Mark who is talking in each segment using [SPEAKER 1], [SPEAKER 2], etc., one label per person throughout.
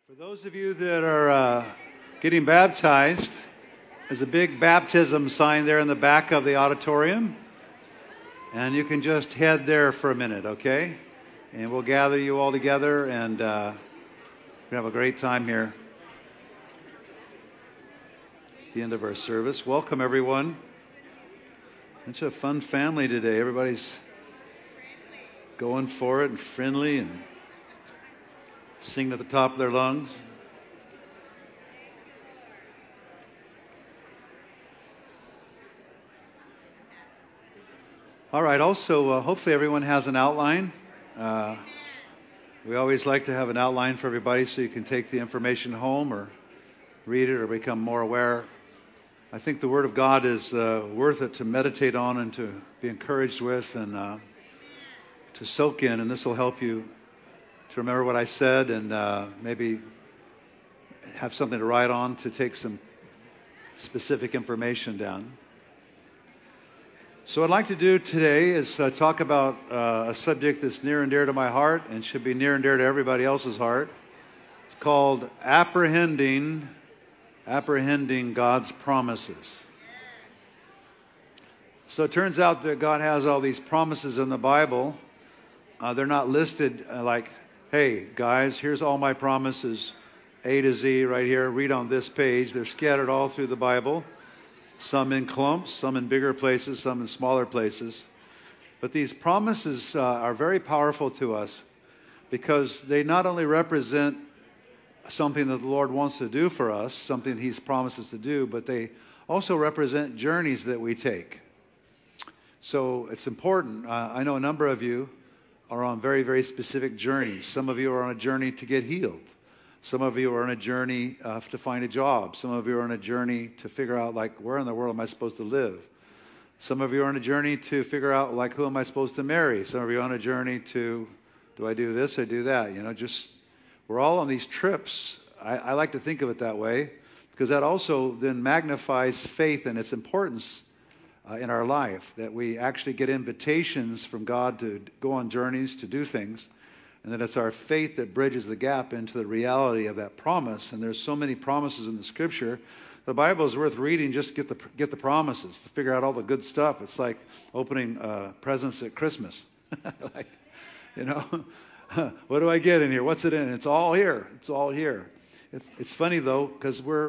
[SPEAKER 1] For those of you that are getting baptized, there's a big baptism sign there in the back of the auditorium. And you can just head there for a minute, okay? And we'll gather you all together and we'll have a great time here at the end of our service. Welcome, everyone. Such a fun family today. Everybody's going for it and friendly and singing at the top of their lungs. All right. Also, hopefully everyone has an outline. We always like to have an outline for everybody so you can take the information home or read it or become more aware. I think the Word of God is worth it to meditate on and to be encouraged with and to soak in. And this will help you to remember what I said and maybe have something to write on to take some specific information down. So what I'd like to do today is talk about a subject that's near and dear to my heart and should be near and dear to everybody else's heart. It's called apprehending God's promises. So it turns out that God has all these promises in the Bible. They're not listed like, hey, guys, here's all my promises, A to Z right here. Read on this page. They're scattered all through the Bible. Some in clumps, some in bigger places, some in smaller places. But these promises are very powerful to us because they not only represent something that the Lord wants to do for us, something He's promised us to do, but they also represent journeys that we take. So it's important. I know a number of you are on very, very specific journeys. Some of you are on a journey to get healed. Some of you are on a journey to find a job. Some of you are on a journey to figure out, like, where in the world am I supposed to live? Some of you are on a journey to figure out, like, who am I supposed to marry? Some of you are on a journey to, do I do this or do that? You know, just, we're all on these trips. I like to think of it that way because that also then magnifies faith and its importance in our life, that we actually get invitations from God to go on journeys, to do things. And that it's our faith that bridges the gap into the reality of that promise. And there's so many promises in the Scripture. The Bible is worth reading just to get the promises, to figure out all the good stuff. It's like opening presents at Christmas. Like, you know, what do I get in here? What's it in? It's all here. It's all here. It's funny, though, because we're,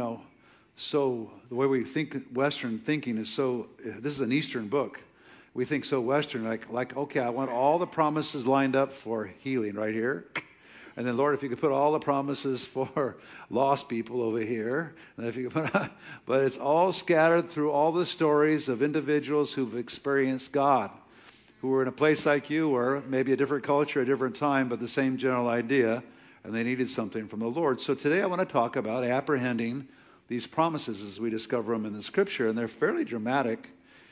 [SPEAKER 1] so the way we think, Western thinking is so, this is an Eastern book. We think so Western, like, okay, I want all the promises lined up for healing right here. And then, Lord, if you could put all the promises for lost people over here. And if you could put, but it's all scattered through all the stories of individuals who've experienced God, who were in a place like you were, maybe a different culture, a different time, but the same general idea, and they needed something from the Lord. So today I want to talk about apprehending these promises as we discover them in the Scripture, and they're fairly dramatic.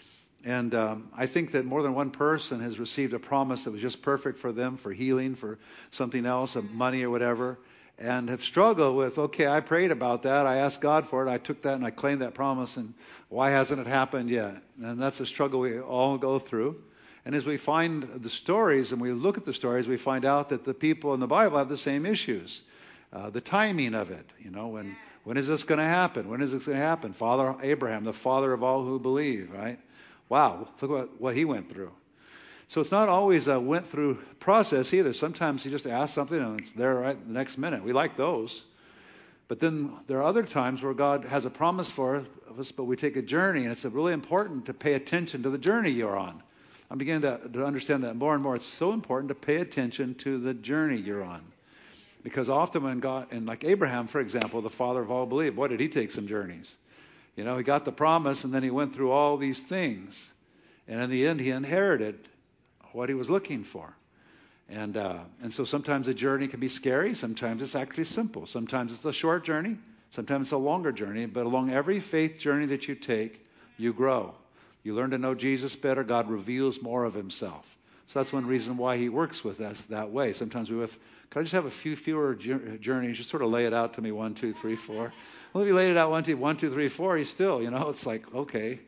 [SPEAKER 1] And I think that more than one person has received a promise that was just perfect for them, for healing, for something else, money or whatever, and have struggled with, okay, I prayed about that, I asked God for it, I took that and I claimed that promise, and why hasn't it happened yet? And that's a struggle we all go through. And as we find the stories and we look at the stories, we find out that the people in the Bible have the same issues. The timing of it, when is this going to happen? When is this going to happen? Father Abraham, the father of all who believe, right? Wow, look what he went through. So it's not always a went through process either. Sometimes you just ask something and it's there right the next minute. We like those. But then there are other times where God has a promise for us, but we take a journey, and it's really important to pay attention to the journey you're on. I'm beginning to understand that more and more. It's so important to pay attention to the journey you're on. Because often when God, and like Abraham, for example, the father of all believe, boy, did he take some journeys. He got the promise, and then he went through all these things. And in the end, he inherited what he was looking for. And so sometimes a journey can be scary. Sometimes it's actually simple. Sometimes it's a short journey. Sometimes it's a longer journey. But along every faith journey that you take, you grow. You learn to know Jesus better. God reveals more of himself. So that's one reason why he works with us that way. Sometimes can I just have a few fewer journeys? Just sort of lay it out to me, 1, 2, 3, 4. Well, if you laid it out 1, 2, 3, 4, you still, it's like, okay.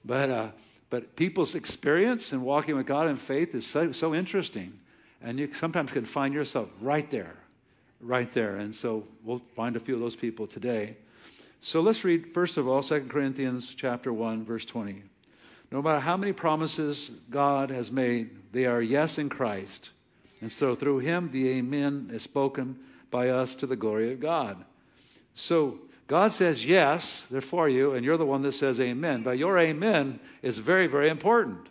[SPEAKER 1] But people's experience in walking with God in faith is so interesting. And you sometimes can find yourself right there right there. And so we'll find a few of those people today. So let's read, first of all, 2 Corinthians chapter 1, verse 20. No matter how many promises God has made, they are yes in Christ. And so through him, the amen is spoken by us to the glory of God. So God says yes, they're for you, and you're the one that says amen. But your amen is very, very important.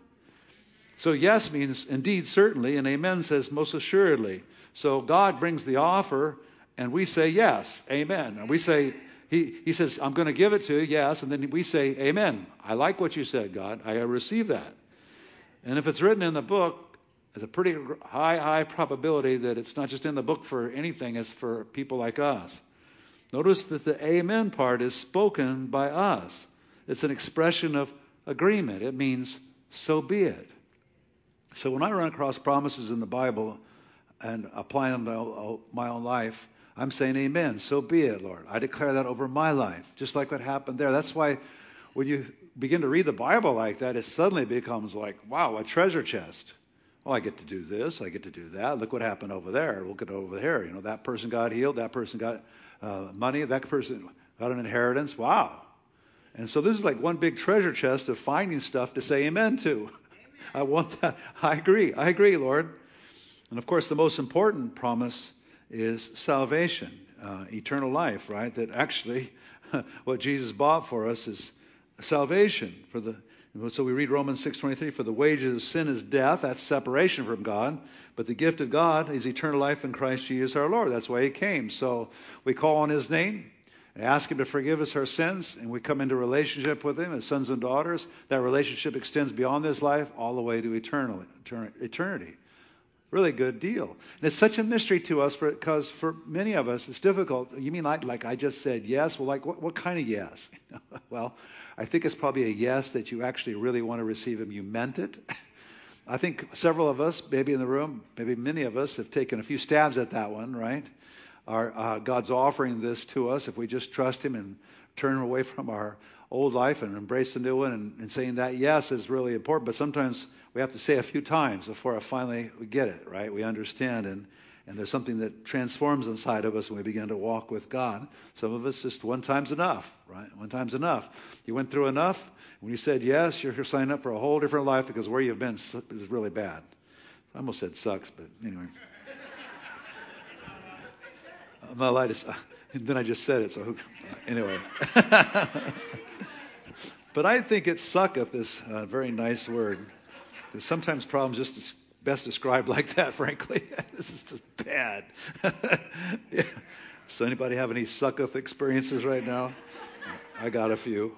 [SPEAKER 1] So yes means indeed, certainly, and amen says most assuredly. So God brings the offer, and we say yes, amen. And we say, He says, I'm going to give it to you, yes. And then we say, amen. I like what you said, God. I receive that. And if it's written in the book, there's a pretty high probability that it's not just in the book for anything, it's for people like us. Notice that the amen part is spoken by us. It's an expression of agreement. It means, so be it. So when I run across promises in the Bible and apply them to my own life, I'm saying amen. So be it, Lord. I declare that over my life, just like what happened there. That's why when you begin to read the Bible like that, it suddenly becomes like, wow, a treasure chest. Well, I get to do this. I get to do that. Look what happened over there. Look at over here. You know, that person got healed. That person got money. That person got an inheritance. Wow. And so this is like one big treasure chest of finding stuff to say amen to. Amen. I want that. I agree, Lord. And of course, the most important promise is salvation, eternal life, right? That actually what Jesus bought for us is salvation. So we read Romans 6:23, for the wages of sin is death. That's separation from God. But the gift of God is eternal life in Christ Jesus our Lord. That's why he came. So we call on his name and ask him to forgive us our sins, and we come into relationship with him as sons and daughters. That relationship extends beyond this life all the way to eternity. Really good deal. And it's such a mystery to us because for many of us it's difficult. You mean like I just said yes? Well, like what kind of yes? Well, I think it's probably a yes that you actually really want to receive him. You meant it. I think several of us, maybe in the room, maybe many of us have taken a few stabs at that one, right? God's offering this to us if we just trust him and turn away from our old life and embrace the new one, and saying that yes is really important. But sometimes we have to say a few times before we get it, right? We understand, and there's something that transforms inside of us when we begin to walk with God. Some of us, just one time's enough, right? One time's enough. You went through enough. When you said yes, you're signing up for a whole different life, because where you've been is really bad. I almost said sucks, but anyway. My light is, and then I just said it, so anyway. But I think it sucketh is a very nice word, because sometimes problems just best described like that, frankly. This is just bad. Yeah. So anybody have any sucketh experiences right now? I got a few.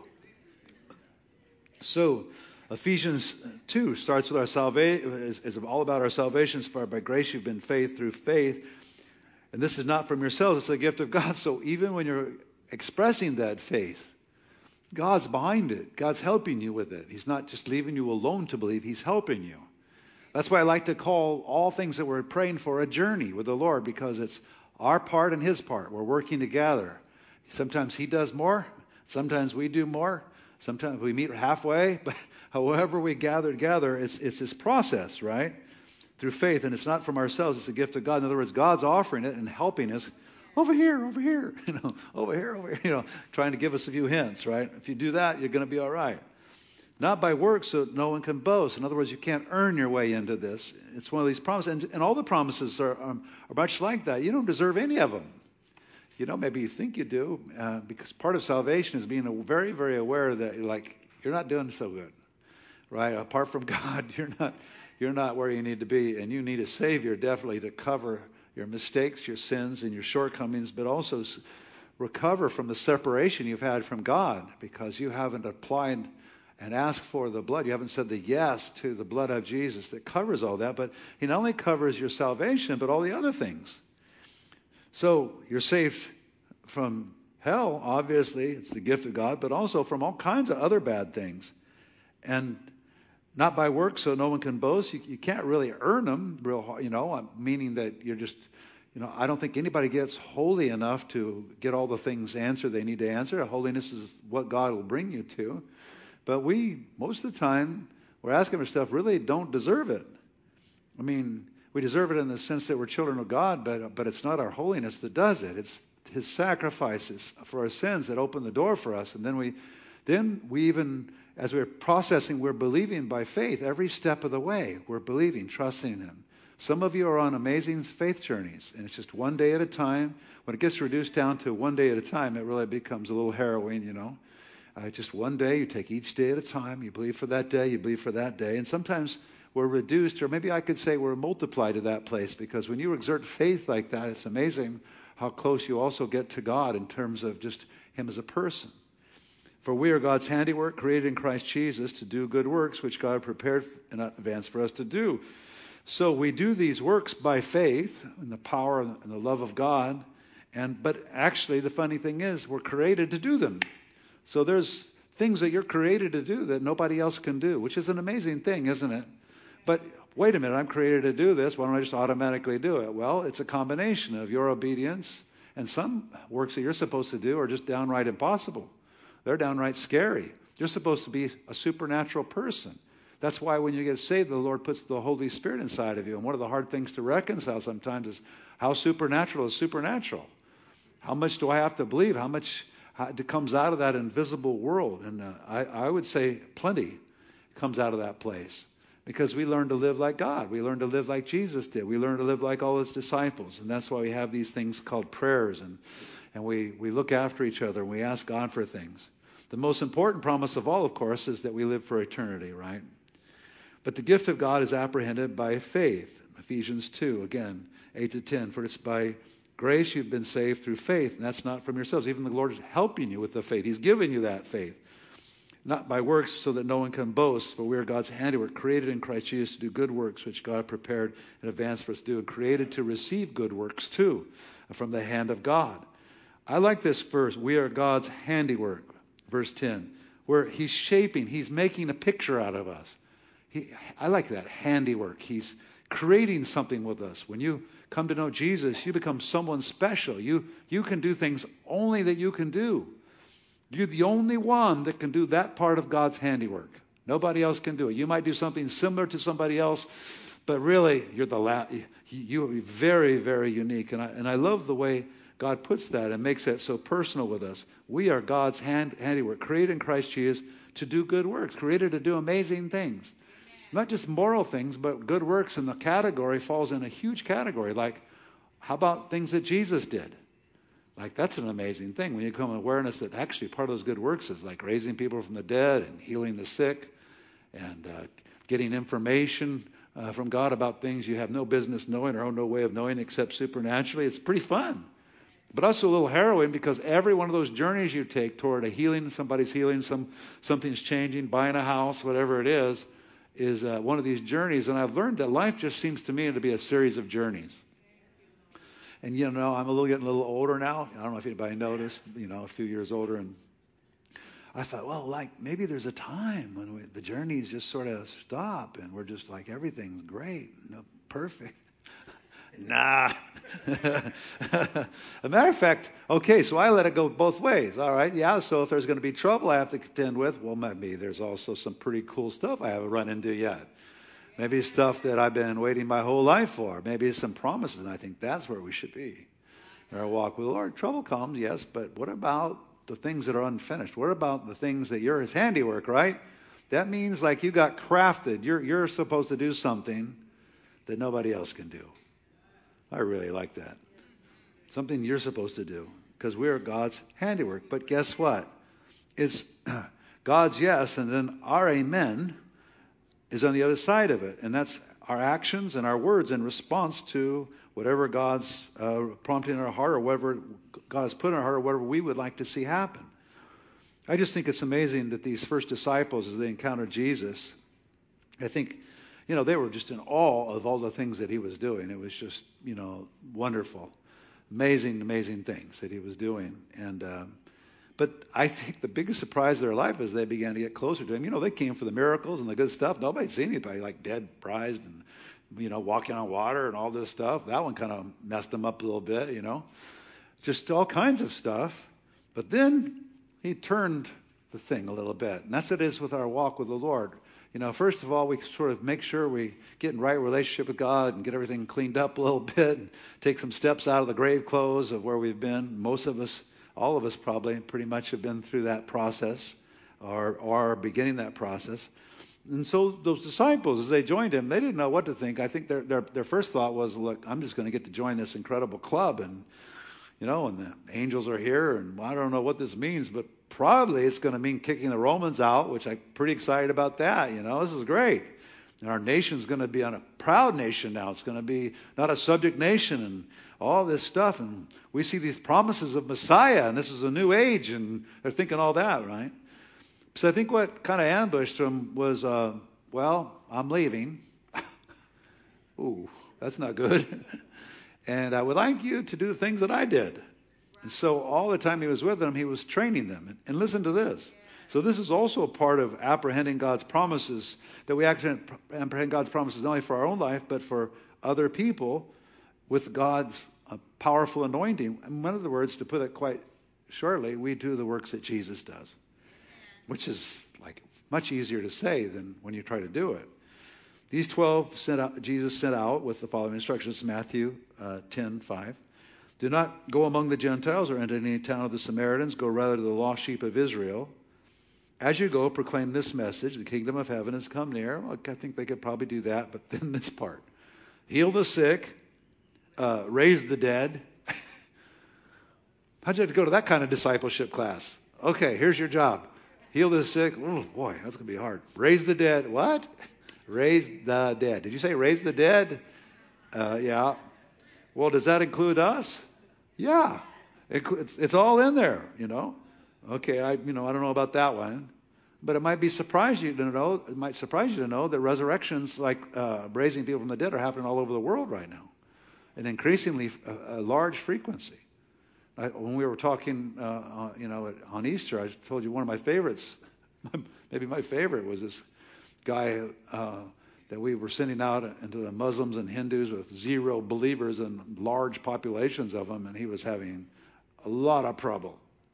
[SPEAKER 1] So Ephesians 2 starts with our salvation, is all about our salvation. For by grace you've been saved through faith. And this is not from yourselves, it's the gift of God. So even when you're expressing that faith, God's behind it. God's helping you with it. He's not just leaving you alone to believe. He's helping you. That's why I like to call all things that we're praying for a journey with the Lord, because it's our part and his part. We're working together. Sometimes he does more. Sometimes we do more. Sometimes we meet halfway. But however we gather together, it's this process, right? Through faith. And it's not from ourselves. It's a gift of God. In other words, God's offering it and helping us. Over here, over here, over here, trying to give us a few hints, right? If you do that, you're going to be all right. Not by works, so no one can boast. In other words, you can't earn your way into this. It's one of these promises, and all the promises are much like that. You don't deserve any of them. Maybe you think you do, because part of salvation is being very, very aware that you're not doing so good, right? Apart from God, you're not where you need to be, and you need a Savior definitely to cover your mistakes, your sins, and your shortcomings, but also recover from the separation you've had from God, because you haven't applied and asked for the blood. You haven't said the yes to the blood of Jesus that covers all that. But he not only covers your salvation, but all the other things. So you're saved from hell, obviously. It's the gift of God, but also from all kinds of other bad things. And not by works, so no one can boast. You can't really earn them, meaning that you're just, I don't think anybody gets holy enough to get all the things answered they need to answer. Holiness is what God will bring you to. But we, most of the time, we're asking for stuff really don't deserve it. I mean, We deserve it in the sense that we're children of God, but it's not our holiness that does it. It's his sacrifices for our sins that open the door for us. And then we even, as we're processing, we're believing by faith every step of the way. We're believing, trusting him. Some of you are on amazing faith journeys, and it's just one day at a time. When it gets reduced down to one day at a time, it really becomes a little harrowing, you know. Just one day, you take each day at a time. You believe for that day, you believe for that day. And sometimes we're reduced, or maybe I could say we're multiplied to that place, because when you exert faith like that, it's amazing how close you also get to God in terms of just him as a person. For we are God's handiwork, created in Christ Jesus to do good works, which God prepared in advance for us to do. So we do these works by faith in the power and the love of God. But actually, the funny thing is, we're created to do them. So there's things that you're created to do that nobody else can do, which is an amazing thing, isn't it? But wait a minute, I'm created to do this. Why don't I just automatically do it? Well, it's a combination of your obedience, and some works that you're supposed to do are just downright impossible. They're downright scary. You're supposed to be a supernatural person. That's why when you get saved, the Lord puts the Holy Spirit inside of you. And one of the hard things to reconcile sometimes is how supernatural is supernatural. How much do I have to believe? How much comes out of that invisible world? And I would say plenty comes out of that place. Because we learn to live like God. We learn to live like Jesus did. We learn to live like all his disciples. And that's why we have these things called prayers. And we look after each other and we ask God for things. The most important promise of all, of course, is that we live for eternity, right? But the gift of God is apprehended by faith. Ephesians 2, again, 8-10. For it's by grace you've been saved through faith. And that's not from yourselves. Even the Lord is helping you with the faith. He's giving you that faith. Not by works, so that no one can boast, for we are God's handiwork, created in Christ Jesus to do good works, which God prepared in advance for us to do, and created to receive good works too, from the hand of God. I like this verse. We are God's handiwork, verse 10, where he's shaping, he's making a picture out of us. I like that, handiwork. He's creating something with us. When you come to know Jesus, you become someone special. You can do things only that you can do. You're the only one that can do that part of God's handiwork. Nobody else can do it. You might do something similar to somebody else, but really you're very, very unique. And I love the way God puts that and makes that so personal with us. We are God's handiwork, created in Christ Jesus to do good works, created to do amazing things. Not just moral things, but good works. And the category falls in a huge category. Like, how about things that Jesus did? Like, that's an amazing thing when you come to awareness that actually part of those good works is like raising people from the dead and healing the sick and getting information from God about things you have no business knowing or no way of knowing except supernaturally. It's pretty fun, but also a little harrowing, because every one of those journeys you take toward a healing, somebody's healing, something's changing, buying a house, whatever it is one of these journeys. And I've learned that life just seems to me to be a series of journeys. And, you know, I'm getting a little older now. I don't know if anybody noticed, you know, a few years older. And I thought, well, like, maybe there's a time when the journeys just sort of stop and we're just like, everything's great, perfect. Nah. As a matter of fact, okay, so I let it go both ways. All right, yeah, so if there's going to be trouble I have to contend with, well, maybe there's also some pretty cool stuff I haven't run into yet. Maybe stuff that I've been waiting my whole life for. Maybe some promises, and I think that's where we should be in our walk with the Lord. Trouble comes, yes, but what about the things that are unfinished? What about the things that you're his handiwork, right? That means like you got crafted. You're supposed to do something that nobody else can do. I really like that. Something you're supposed to do, because we are God's handiwork. But guess what? It's God's yes, and then our amen is on the other side of it. And that's our actions and our words in response to whatever God's prompting in our heart, or whatever God has put in our heart, or whatever we would like to see happen. I just think it's amazing that these first disciples, as they encountered Jesus, I think, you know, they were just in awe of all the things that he was doing. It was just, you know, wonderful. Amazing, amazing things that he was doing. And but I think the biggest surprise of their life is they began to get closer to him. You know, they came for the miracles and the good stuff. Nobody'd seen anybody like dead, prized, and, you know, walking on water and all this stuff. That one kind of messed them up a little bit, you know. Just all kinds of stuff. But then he turned the thing a little bit. And that's what it is with our walk with the Lord. First of all, we sort of make sure we get in right relationship with God and get everything cleaned up a little bit and take some steps out of the grave clothes of where we've been. Most of us, all of us probably pretty much have been through that process or are beginning that process. And so those disciples, as they joined him, they didn't know what to think. I think their first thought was, look, I'm just going to get to join this incredible club, and and the angels are here, and I don't know what this means, but probably it's going to mean kicking the Romans out, which I'm pretty excited about that. This is great. And our nation's going to be on a proud nation now. It's going to be not a subject nation and all this stuff. And we see these promises of Messiah, and this is a new age, and they're thinking all that, right? So I think what kind of ambushed them was, I'm leaving. Ooh, that's not good. And I would like you to do the things that I did. And so all the time he was with them, he was training them. And listen to this. So this is also a part of apprehending God's promises, that we actually apprehend God's promises not only for our own life, but for other people with God's powerful anointing. In other words, to put it quite shortly, we do the works that Jesus does, which is like much easier to say than when you try to do it. These 12 Jesus sent out with the following instructions, Matthew 10:5. Do not go among the Gentiles or enter any town of the Samaritans. Go rather to the lost sheep of Israel. As you go, proclaim this message. The kingdom of heaven has come near. Well, I think they could probably do that, but then this part. Heal the sick. Raise the dead. How'd you have to go to that kind of discipleship class? Okay, here's your job. Heal the sick. Oh, boy, that's going to be hard. Raise the dead. What? Raise the dead. Did you say raise the dead? Yeah. Well, does that include us? Yeah. It's all in there, Okay, I don't know about that one. But it might surprise you to know that resurrections like raising people from the dead are happening all over the world right now. And increasingly a large frequency. When we were talking, on Easter, I told you one of my favorites, maybe my favorite, was this guy that we were sending out into the Muslims and Hindus with zero believers and large populations of them, and he was having a lot of trouble.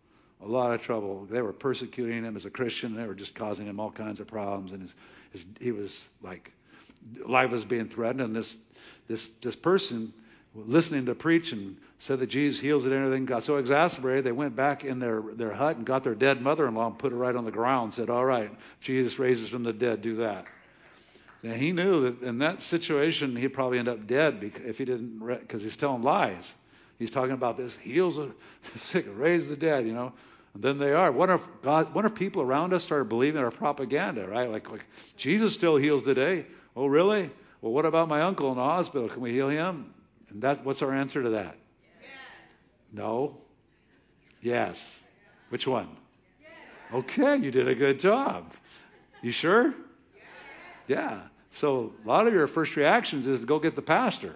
[SPEAKER 1] They were persecuting him as a Christian. They were just causing him all kinds of problems, and he was like, life was being threatened. And this person, listening to preach and said that Jesus heals it and everything, got so exasperated they went back in their hut and got their dead mother-in-law and put her right on the ground and said, all right, Jesus raises from the dead, do that. Now, he knew that in that situation he'd probably end up dead if he didn't, because he's telling lies. He's talking about this, heals the sick, raise the dead, And then they are. What if people around us started believing our propaganda, right? Like Jesus still heals today. Oh, really? Well, what about my uncle in the hospital? Can we heal him? And what's our answer to that? Yes. No. Yes. Which one? Yes. Okay, you did a good job. You sure? Yes. Yeah. So a lot of your first reactions is to go get the pastor.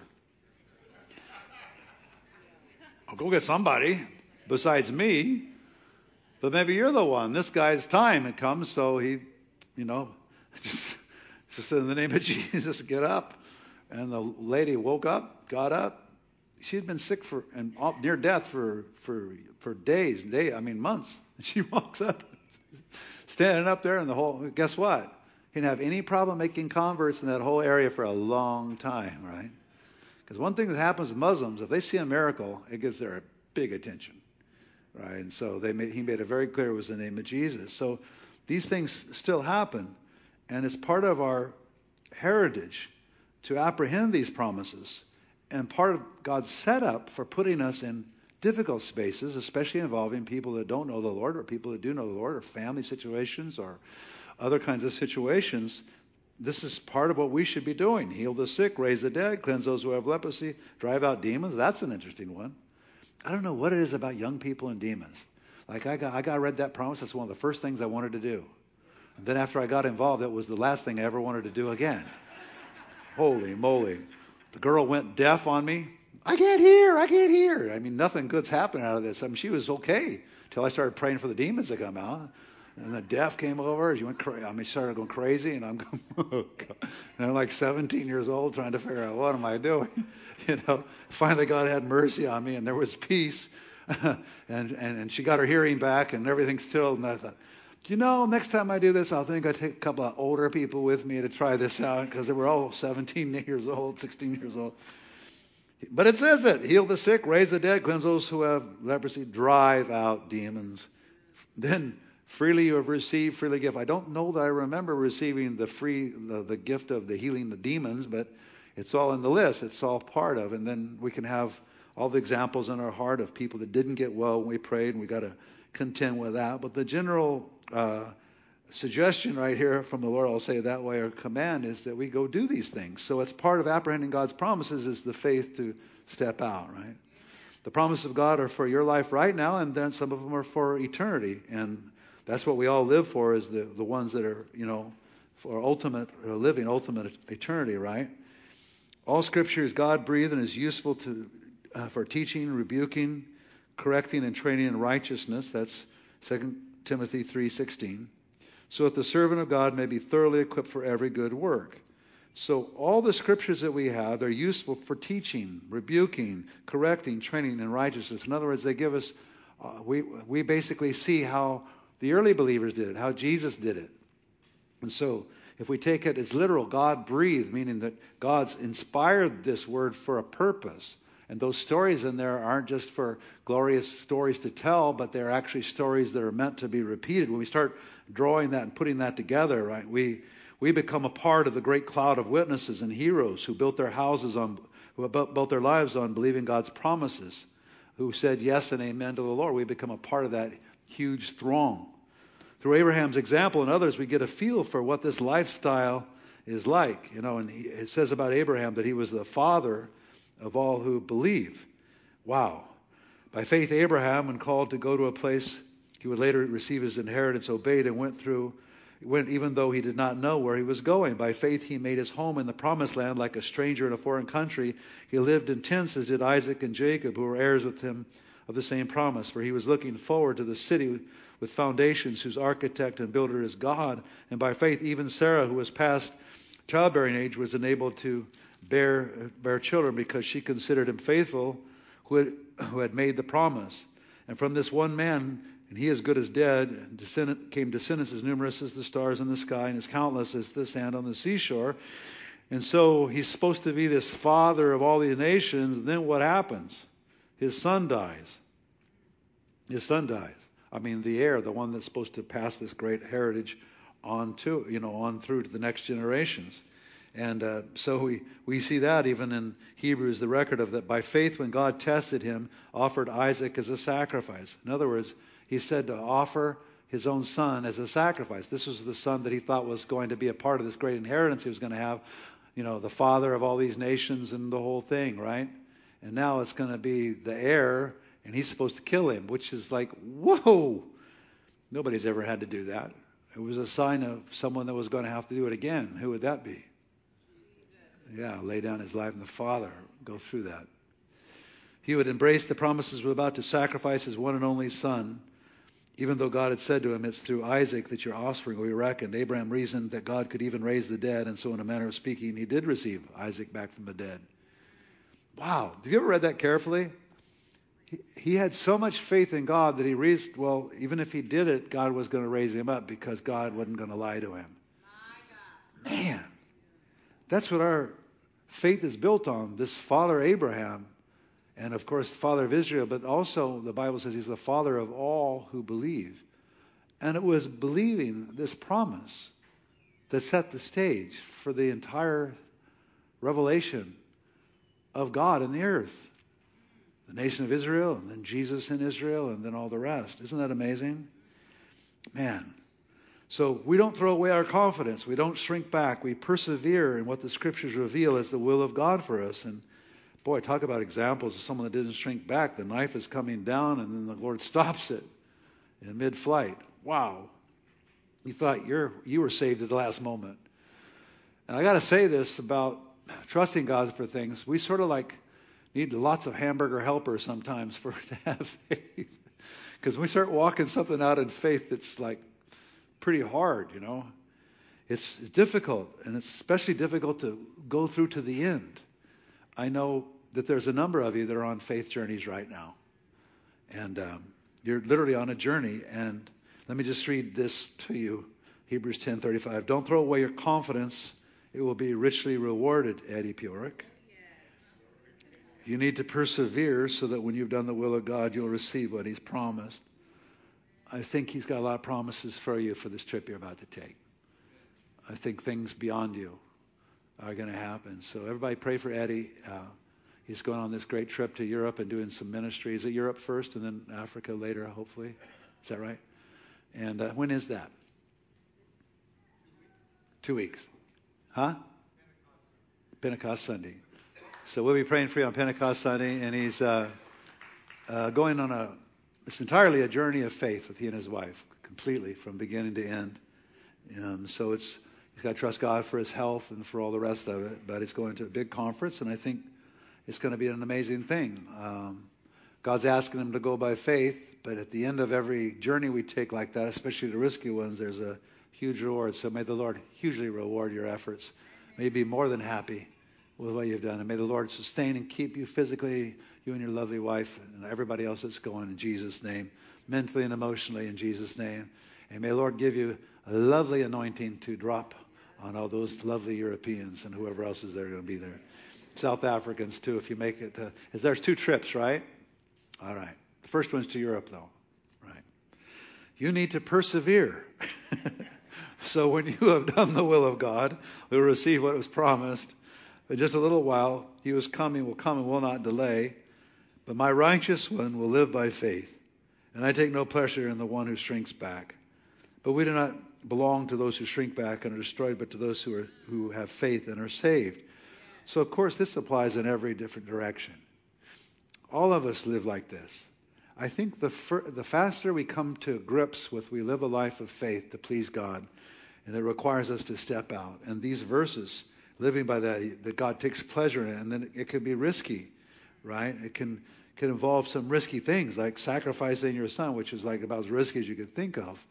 [SPEAKER 1] I'll go get somebody besides me. But maybe you're the one. This guy's time had come, so he, just in the name of Jesus, get up. And the lady woke up, got up. She had been sick and near death for days, months. And she walks up, standing up there, and guess what? He didn't have any problem making converts in that whole area for a long time, right? Because one thing that happens with Muslims, if they see a miracle, it gives their big attention, right? And so he made it very clear it was the name of Jesus. So these things still happen, and it's part of our heritage to apprehend these promises, and part of God's setup for putting us in difficult spaces, especially involving people that don't know the Lord or people that do know the Lord, or family situations or other kinds of situations. This is part of what we should be doing. Heal the sick, raise the dead, cleanse those who have leprosy, drive out demons. That's an interesting one. I don't know what it is about young people and demons. Like I read that promise. That's one of the first things I wanted to do. And then after I got involved, it was the last thing I ever wanted to do again. Holy moly. The girl went deaf on me. I can't hear. Nothing good's happened out of this. She was okay until I started praying for the demons to come out. And the deaf came over. She started going crazy. And I'm going, oh God. And I'm like 17 years old trying to figure out, what am I doing? Finally God had mercy on me and there was peace. and she got her hearing back and everything's still. And I thought, Next time I do this, I think I take a couple of older people with me to try this out because they were all 17 years old, 16 years old. But it says it. Heal the sick, raise the dead, cleanse those who have leprosy, drive out demons. Then freely you have received, freely give. I don't know that I remember receiving the gift of the healing the demons, but it's all in the list. It's all part of. And then we can have all the examples in our heart of people that didn't get well when we prayed, and we got to contend with that. But the general suggestion right here from the Lord, I'll say it that way, or command, is that we go do these things. So it's part of apprehending God's promises is the faith to step out, right? The promises of God are for your life right now, and then some of them are for eternity. And that's what we all live for, is the ones that are, for ultimate living, ultimate eternity, right? All Scripture is God-breathed and is useful for teaching, rebuking, correcting, and training in righteousness. That's 2 Timothy 3:16. So that the servant of God may be thoroughly equipped for every good work. So all the Scriptures that we have, they're useful for teaching, rebuking, correcting, training in righteousness. In other words, they give us, we basically see how the early believers did it, how Jesus did it. And so if we take it as literal, God breathed, meaning that God's inspired this word for a purpose. And those stories in there aren't just for glorious stories to tell, but they're actually stories that are meant to be repeated. When we start drawing that and putting that together, right, we become a part of the great cloud of witnesses and heroes who built their houses on, who built their lives on believing God's promises, who said yes and amen to the Lord. We become a part of that huge throng. Through Abraham's example and others, we get a feel for what this lifestyle is like. And it says about Abraham that he was the father of all who believe. Wow. By faith, Abraham, when called to go to a place he would later receive his inheritance, obeyed and went even though he did not know where he was going. By faith, he made his home in the promised land like a stranger in a foreign country. He lived in tents, as did Isaac and Jacob, who were heirs with him of the same promise. For he was looking forward to the city with foundations, whose architect and builder is God. And by faith, even Sarah, who was past childbearing age, was enabled to bear children, because she considered him faithful who had made the promise. And from this one man, and he as good as dead, came descendants as numerous as the stars in the sky, and as countless as the sand on the seashore. And so he's supposed to be this father of all these nations. And then what happens? His son dies. His son dies. I mean, the heir, the one that's supposed to pass this great heritage on through to the next generations. And so we see that even in Hebrews, the record of that. By faith, when God tested him, offered Isaac as a sacrifice. In other words, he said to offer his own son as a sacrifice. This was the son that he thought was going to be a part of this great inheritance he was going to have, the father of all these nations and the whole thing, right? And now it's going to be the heir, and he's supposed to kill him, which is like, whoa! Nobody's ever had to do that. It was a sign of someone that was going to have to do it again. Who would that be? Yeah, lay down his life, and the Father go through that. He would embrace the promises we're about to sacrifice his one and only son, even though God had said to him, it's through Isaac that your offspring will be reckoned. Abraham reasoned that God could even raise the dead, and so in a manner of speaking, he did receive Isaac back from the dead. Wow. Have you ever read that carefully? He had so much faith in God that he reasoned, well, even if he did it, God was going to raise him up because God wasn't going to lie to him. Man, that's what our faith is built on, this father Abraham, and of course the father of Israel, but also the Bible says he's the father of all who believe. And it was believing this promise that set the stage for the entire revelation of God in the earth. The nation of Israel, and then Jesus in Israel, and then all the rest. Isn't that amazing? Man. So we don't throw away our confidence. We don't shrink back. We persevere in what the Scriptures reveal as the will of God for us. And boy, talk about examples of someone that didn't shrink back. The knife is coming down, and then the Lord stops it in mid-flight. Wow. You thought you were saved at the last moment. And I got to say this about trusting God for things. We sort of need lots of hamburger helpers sometimes to have faith. Because we start walking something out in faith that's pretty hard, It's difficult, and it's especially difficult to go through to the end. I know that there's a number of you that are on faith journeys right now. And you're literally on a journey. And Let me just read this to you. Hebrews 10:35. Don't throw away your confidence. It will be richly rewarded, Eddie Purick. You need to persevere so that when you've done the will of God, you'll receive what He's promised. I think He's got a lot of promises for you for this trip you're about to take. I think things beyond you are going to happen. So everybody pray for Eddie. He's going on this great trip to Europe and doing some ministry. Is it Europe first and then Africa later, hopefully? Is that right? And when is that? 2 weeks. Huh? Pentecost Sunday. So we'll be praying for you on Pentecost Sunday. And he's going on it's entirely a journey of faith with he and his wife, completely from beginning to end. So he's got to trust God for his health and for all the rest of it. But he's going to a big conference, and I think it's going to be an amazing thing. God's asking him to go by faith, but at the end of every journey we take like that, especially the risky ones, there's a huge reward. So may the Lord hugely reward your efforts. May you be more than happy with what you've done. And may the Lord sustain and keep you physically, you and your lovely wife, and everybody else that's going in Jesus' name, mentally and emotionally in Jesus' name. And may the Lord give you a lovely anointing to drop on all those lovely Europeans and whoever else is there going to be there. South Africans, too, if you make it. There's 2 trips, right? All right. The first one's to Europe, though. Right. You need to persevere. So when you have done the will of God, you'll receive what was promised. In just a little while, he who is coming will come and will not delay. But my righteous one will live by faith. And I take no pleasure in the one who shrinks back. But we do not belong to those who shrink back and are destroyed, but to those who have faith and are saved. So, of course, this applies in every different direction. All of us live like this. I think the faster we come to grips with we live a life of faith to please God, and it requires us to step out. And these verses, living by that God takes pleasure in it, and then it can be risky, right? It can involve some risky things like sacrificing your son, which is like about as risky as you could think of.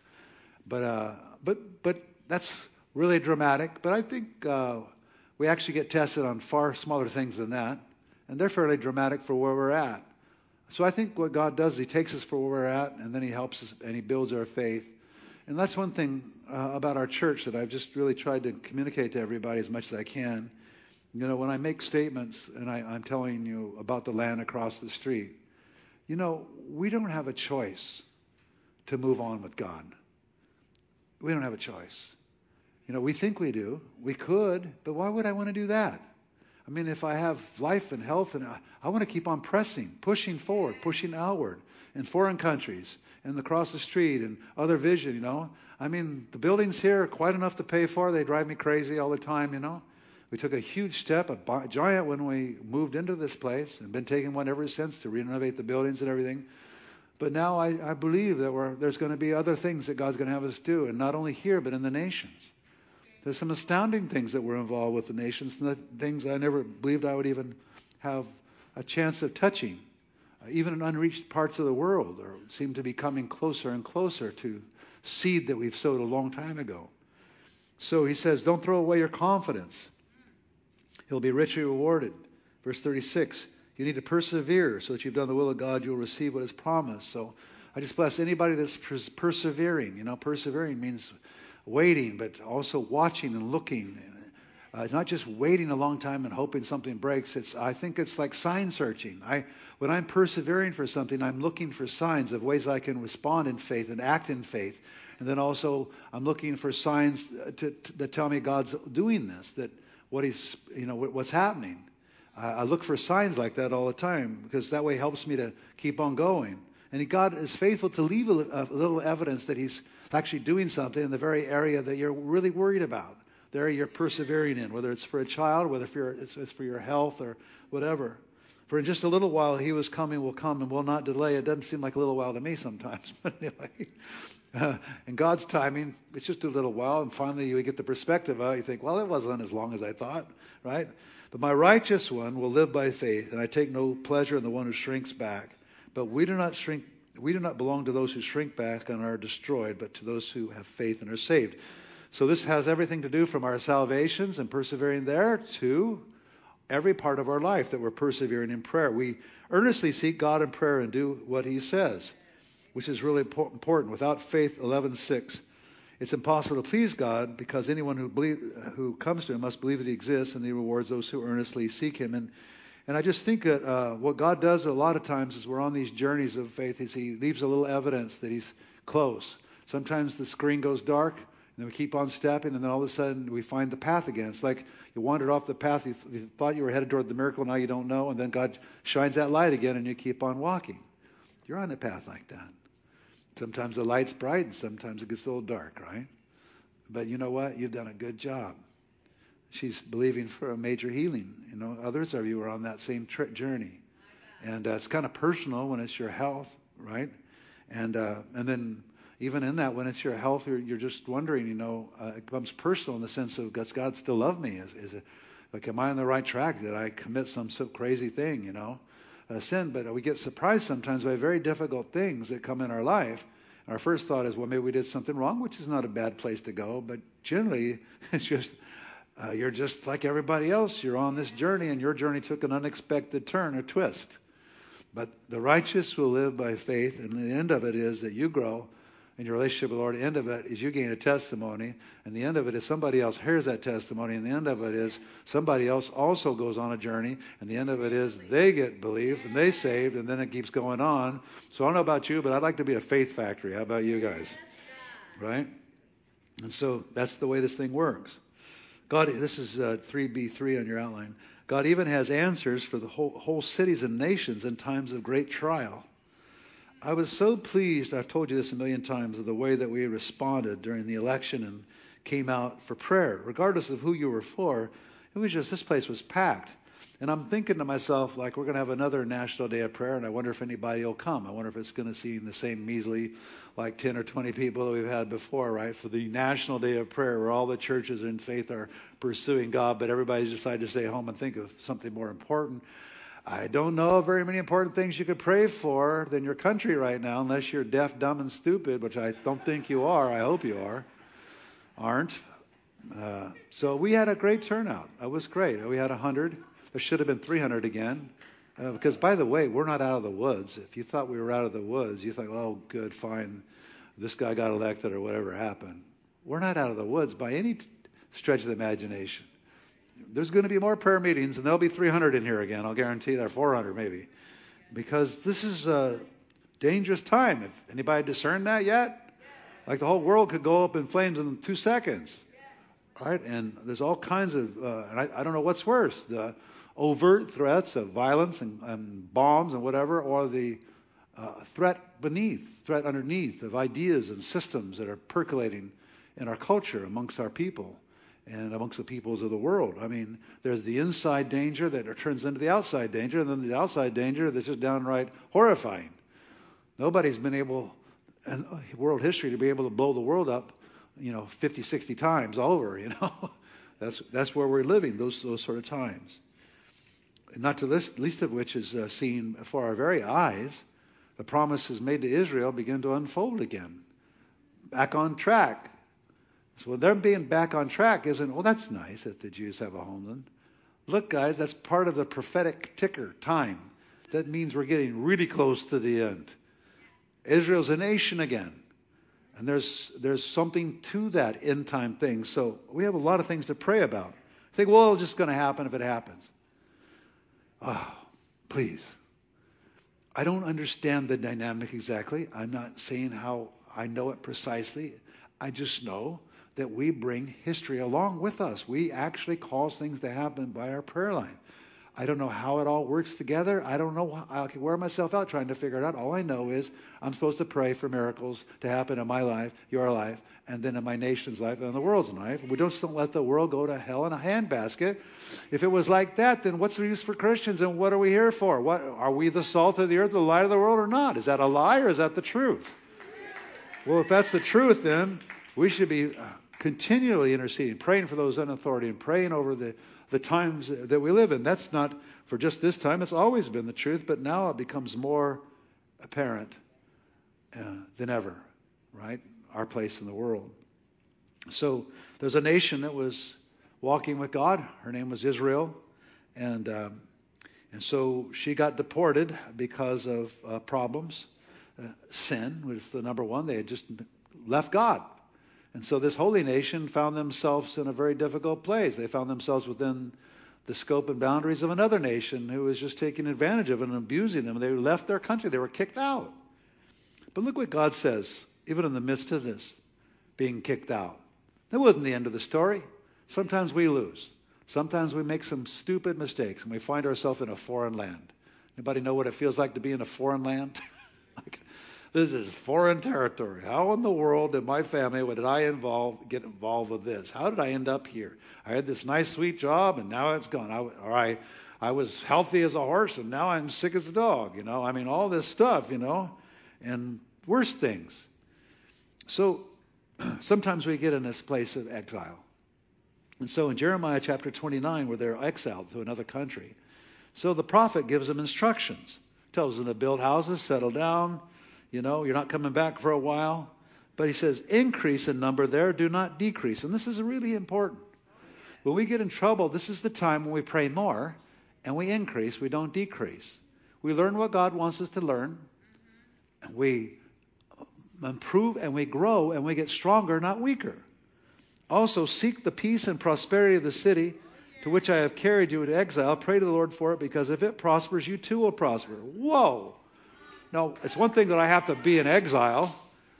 [SPEAKER 1] But that's really dramatic. But I think we actually get tested on far smaller things than that, and they're fairly dramatic for where we're at. So I think what God does, he takes us for where we're at, and then he helps us, and he builds our faith. And that's one thing about our church that I've just really tried to communicate to everybody as much as I can. You know, when I make statements and I'm telling you about the land across the street, you know, we don't have a choice to move on with God. We don't have a choice. You know, we think we do. We could, but why would I want to do that? I mean, if I have life and health, and I want to keep on pressing, pushing forward, pushing outward in foreign countries and across the street and other vision, you know. I mean, the buildings here are quite enough to pay for. They drive me crazy all the time, you know. We took a huge step, a giant, when we moved into this place and been taking one ever since to renovate the buildings and everything. But now I believe that there's going to be other things that God's going to have us do, and not only here, but in the nations. There's some astounding things that we're involved with the nations, things I never believed I would even have a chance of touching. Even in unreached parts of the world seem to be coming closer and closer to seed that we've sowed a long time ago. So he says, don't throw away your confidence. He'll be richly rewarded. Verse 36, you need to persevere so that you've done the will of God, you'll receive what is promised. So I just bless anybody that's persevering. You know, persevering means waiting, but also watching and looking. It's not just waiting a long time and hoping something breaks. I think it's like sign searching. When I'm persevering for something, I'm looking for signs of ways I can respond in faith and act in faith. And then also I'm looking for signs that tell me God's doing this, that what's happening. I look for signs like that all the time because that way helps me to keep on going. And God is faithful to leave a little evidence that he's actually doing something in the very area that you're really worried about, the area you're persevering in, whether it's for a child, whether it's for your health or whatever. For in just a little while he was coming, will come, and will not delay. It doesn't seem like a little while to me sometimes. But anyway, in God's timing, it's just a little while, and finally you get the perspective out. You think, well, it wasn't as long as I thought, right? But my righteous one will live by faith, and I take no pleasure in the one who shrinks back. But we do not belong to those who shrink back and are destroyed, but to those who have faith and are saved. So this has everything to do from our salvations and persevering there to every part of our life that we're persevering in prayer. We earnestly seek God in prayer and do what he says. which is really important. Without faith, 11:6, it's impossible to please God because anyone who comes to him must believe that he exists and he rewards those who earnestly seek him. And I just think that what God does a lot of times is we're on these journeys of faith is he leaves a little evidence that he's close. Sometimes the screen goes dark, and then we keep on stepping, and then all of a sudden we find the path again. It's like you wandered off the path, you thought you were headed toward the miracle, now you don't know, and then God shines that light again, and you keep on walking. You're on a path like that. Sometimes the light's bright, and sometimes it gets a little dark, right? But you know what? You've done a good job. She's believing for a major healing. You know, others of you are on that same journey, and it's kind of personal when it's your health, right? And then even in that, when it's your health, you're just wondering. You know, it becomes personal in the sense of does God still love me? Is it like am I on the right track? Did I commit some so crazy thing? You know, sin? But we get surprised sometimes by very difficult things that come in our life. Our first thought is, well, maybe we did something wrong, which is not a bad place to go. But generally, it's just you're just like everybody else. You're on this journey, and your journey took an unexpected turn or twist. But the righteous will live by faith, and the end of it is that you grow in your relationship with the Lord. The end of it is you gain a testimony, and the end of it is somebody else hears that testimony, and the end of it is somebody else also goes on a journey, and the end of it is they get believed, and they saved, and then it keeps going on. So I don't know about you, but I'd like to be a faith factory. How about you guys? Right? And so that's the way this thing works. God, this is 3B3 on your outline. God even has answers for the whole cities and nations in times of great trial. I was so pleased, I've told you this a million times, of the way that we responded during the election and came out for prayer. Regardless of who you were for, it was just, this place was packed. And I'm thinking to myself, like, we're going to have another National Day of Prayer, and I wonder if anybody will come. I wonder if it's going to seem the same measly, like 10 or 20 people that we've had before, right? For the National Day of Prayer, where all the churches in faith are pursuing God, but everybody's decided to stay home and think of something more important. I don't know of very many important things you could pray for than your country right now, unless you're deaf, dumb, and stupid, which I don't think you are. I hope you aren't. So we had a great turnout. It was great. We had 100. There should have been 300 again. Because, by the way, we're not out of the woods. If you thought we were out of the woods, you think, oh, good, fine, this guy got elected or whatever happened. We're not out of the woods by any stretch of the imagination. There's going to be more prayer meetings, and there'll be 300 in here again. I'll guarantee that, 400 maybe. Because this is a dangerous time. If anybody discerned that yet? Like the whole world could go up in flames in 2 seconds. Right? And there's all kinds of, and I don't know what's worse, the overt threats of violence and bombs and whatever, or the threat underneath of ideas and systems that are percolating in our culture amongst our people and amongst the peoples of the world. I mean, there's the inside danger that turns into the outside danger, and then the outside danger that's just downright horrifying. Nobody's been able in world history to be able to blow the world up 50, 60 times over, That's where we're living, those sort of times. And not to least of which is seen before our very eyes, the promises made to Israel begin to unfold again. Back on track. So them being back on track isn't, well, that's nice that the Jews have a homeland. Look, guys, that's part of the prophetic ticker time. That means we're getting really close to the end. Israel's a nation again. And there's something to that end time thing. So we have a lot of things to pray about. Think, well, it's just going to happen if it happens. Oh, please. I don't understand the dynamic exactly. I'm not saying how I know it precisely. I just know that we bring history along with us. We actually cause things to happen by our prayer life. I don't know how it all works together. I don't know. I can wear myself out trying to figure it out. All I know is I'm supposed to pray for miracles to happen in my life, your life, and then in my nation's life and in the world's life. We just don't let the world go to hell in a handbasket. If it was like that, then what's the use for Christians and what are we here for? What are we, the salt of the earth, the light of the world, or not? Is that a lie or is that the truth? Well, if that's the truth, then we should be continually interceding, praying for those in authority and praying over the times that we live in. That's not for just this time. It's always been the truth, but now it becomes more apparent than ever, right? Our place in the world. So there's a nation that was walking with God. Her name was Israel. And so she got deported because of problems. sin was the number one. They had just left God. And so this holy nation found themselves in a very difficult place. They found themselves within the scope and boundaries of another nation who was just taking advantage of them and abusing them. They left their country. They were kicked out. But look what God says, even in the midst of this, being kicked out. That wasn't the end of the story. Sometimes we lose. Sometimes we make some stupid mistakes and we find ourselves in a foreign land. Anybody know what it feels like to be in a foreign land? This is foreign territory. How in the world did my family, what did I get involved with this? How did I end up here? I had this nice, sweet job, and now it's gone. I was healthy as a horse, and now I'm sick as a dog. I mean, all this stuff, and worse things. So sometimes we get in this place of exile. And so in Jeremiah chapter 29, where they're exiled to another country, so the prophet gives them instructions, tells them to build houses, settle down. You're not coming back for a while. But he says, increase in number there, do not decrease. And this is really important. When we get in trouble, this is the time when we pray more and we increase, we don't decrease. We learn what God wants us to learn. And we improve and we grow and we get stronger, not weaker. Also, seek the peace and prosperity of the city to which I have carried you into exile. Pray to the Lord for it, because if it prospers, you too will prosper. Whoa! Now, it's one thing that I have to be in exile,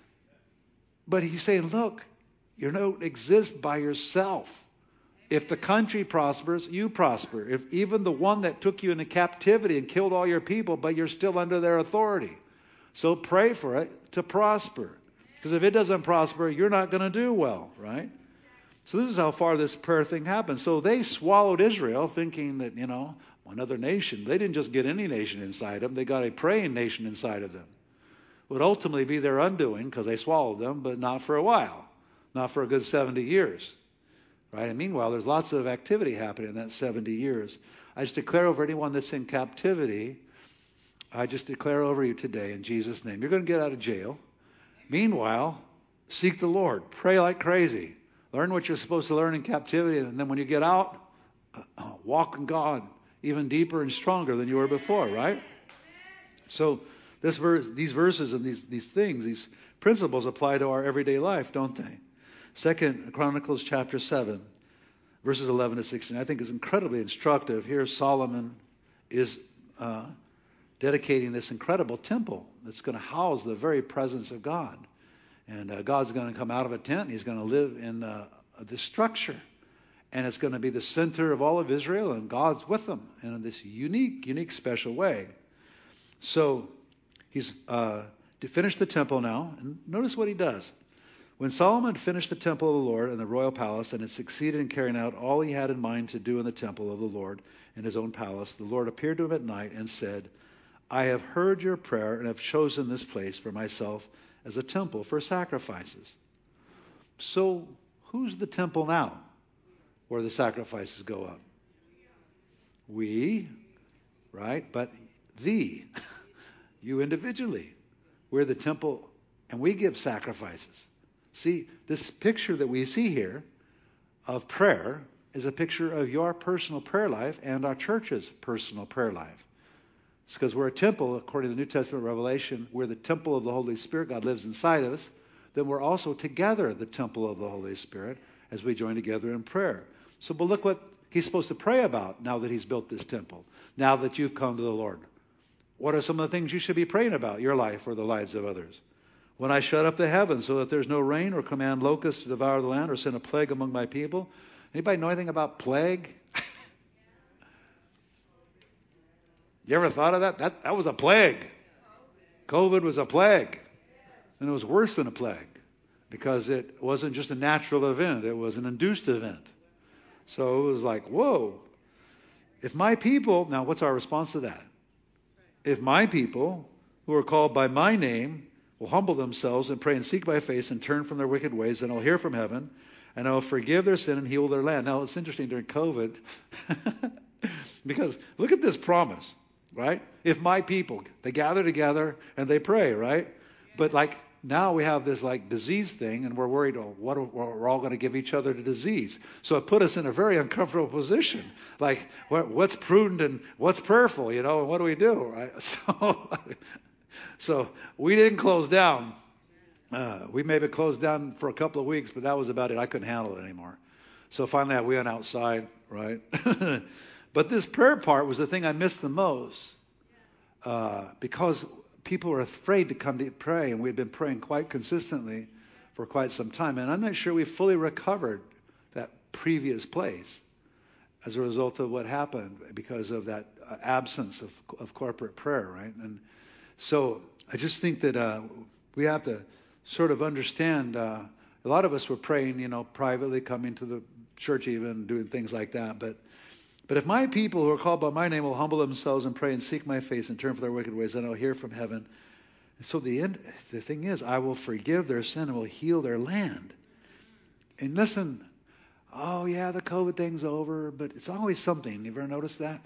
[SPEAKER 1] but he's saying, look, you don't exist by yourself. If the country prospers, you prosper. If even the one that took you into captivity and killed all your people, but you're still under their authority. So pray for it to prosper. Because if it doesn't prosper, you're not going to do well, right? So this is how far this prayer thing happened. So they swallowed Israel thinking that, another nation. They didn't just get any nation inside them. They got a praying nation inside of them. It would ultimately be their undoing because they swallowed them, but not for a while. Not for a good 70 years. Right? And meanwhile, there's lots of activity happening in that 70 years. I just declare over anyone that's in captivity, I just declare over you today in Jesus' name, you're going to get out of jail. Meanwhile, seek the Lord. Pray like crazy. Learn what you're supposed to learn in captivity, and then when you get out, walk in God even deeper and stronger than you were before, right? So these verses and these things, these principles apply to our everyday life, don't they? 2 Chronicles chapter 7, verses 11 to 16, I think is incredibly instructive. Here Solomon is dedicating this incredible temple that's going to house the very presence of God. And God's going to come out of a tent, and he's going to live in this structure. And it's going to be the center of all of Israel, and God's with them in this unique, special way. So he's to finish the temple now. And notice what he does. When Solomon finished the temple of the Lord and the royal palace, and had succeeded in carrying out all he had in mind to do in the temple of the Lord in his own palace, the Lord appeared to him at night and said, I have heard your prayer and have chosen this place for myself as a temple for sacrifices. So who's the temple now where the sacrifices go up? We, right? But you individually. We're the temple and we give sacrifices. See, this picture that we see here of prayer is a picture of your personal prayer life and our church's personal prayer life. It's because we're a temple, according to the New Testament revelation. We're the temple of the Holy Spirit. God lives inside of us. Then we're also together the temple of the Holy Spirit as we join together in prayer. So, but look what he's supposed to pray about now that he's built this temple, now that you've come to the Lord. What are some of the things you should be praying about, your life or the lives of others? When I shut up the heavens so that there's no rain, or command locusts to devour the land, or send a plague among my people. Anybody know anything about plague? You ever thought of that? That was a plague. COVID was a plague. And it was worse than a plague because it wasn't just a natural event. It was an induced event. So it was like, whoa. If my people, now what's our response to that? If my people who are called by my name will humble themselves and pray and seek my face and turn from their wicked ways, then I'll hear from heaven and I'll forgive their sin and heal their land. Now it's interesting during COVID because look at this promise, right? If my people, they gather together and they pray, right? But like now we have this like disease thing and we're worried, we're all going to give each other the disease. So it put us in a very uncomfortable position. Like what's prudent and what's prayerful, and what do we do, right? So So we didn't close down. We maybe closed down for a couple of weeks, but that was about it. I couldn't handle it anymore. So finally we went outside, right? But this prayer part was the thing I missed the most, because people were afraid to come to pray, and we've been praying quite consistently for quite some time. And I'm not sure we fully recovered that previous place as a result of what happened because of that absence of corporate prayer, right? And so I just think that we have to sort of understand, a lot of us were praying, privately, coming to the church even, doing things like that. But if my people who are called by my name will humble themselves and pray and seek my face and turn from their wicked ways, then I'll hear from heaven. And so the thing is, I will forgive their sin and will heal their land. And listen, oh yeah, the COVID thing's over, but it's always something. You ever noticed that?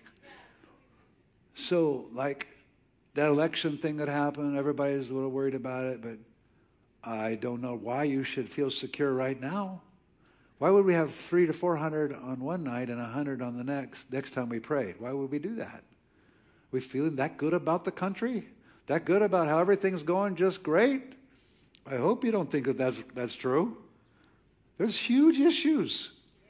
[SPEAKER 1] So like that election thing that happened, everybody's a little worried about it, but I don't know why you should feel secure right now. Why would we have 300 to 400 on one night and 100 on the next time we prayed? Why would we do that? We feeling that good about the country? That good about how everything's going just great? I hope you don't think that that's true. There's huge issues.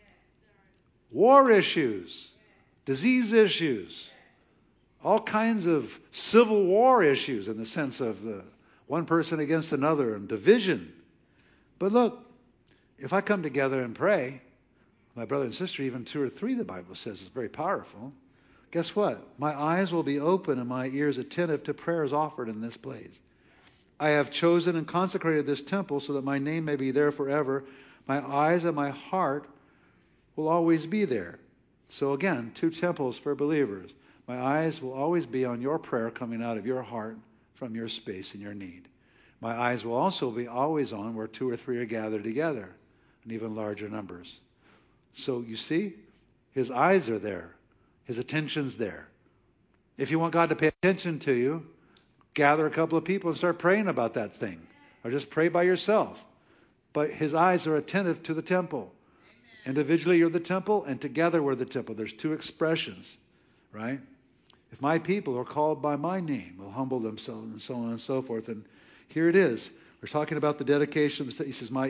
[SPEAKER 1] War issues. Disease issues. All kinds of civil war issues in the sense of the one person against another and division. But look, if I come together and pray, my brother and sister, even 2 or 3, the Bible says, is very powerful. Guess what? My eyes will be open and my ears attentive to prayers offered in this place. I have chosen and consecrated this temple so that my name may be there forever. My eyes and my heart will always be there. So again, 2 temples for believers. My eyes will always be on your prayer coming out of your heart from your space and your need. My eyes will also be always on where 2 or 3 are gathered together in even larger numbers. So you see, his eyes are there. His attention's there. If you want God to pay attention to you, gather a couple of people and start praying about that thing. Or just pray by yourself. But his eyes are attentive to the temple. Individually, you're the temple, and together we're the temple. There's 2 expressions, right? If my people who are called by my name will humble themselves, and so on and so forth. And here it is. We're talking about the dedication. He says, my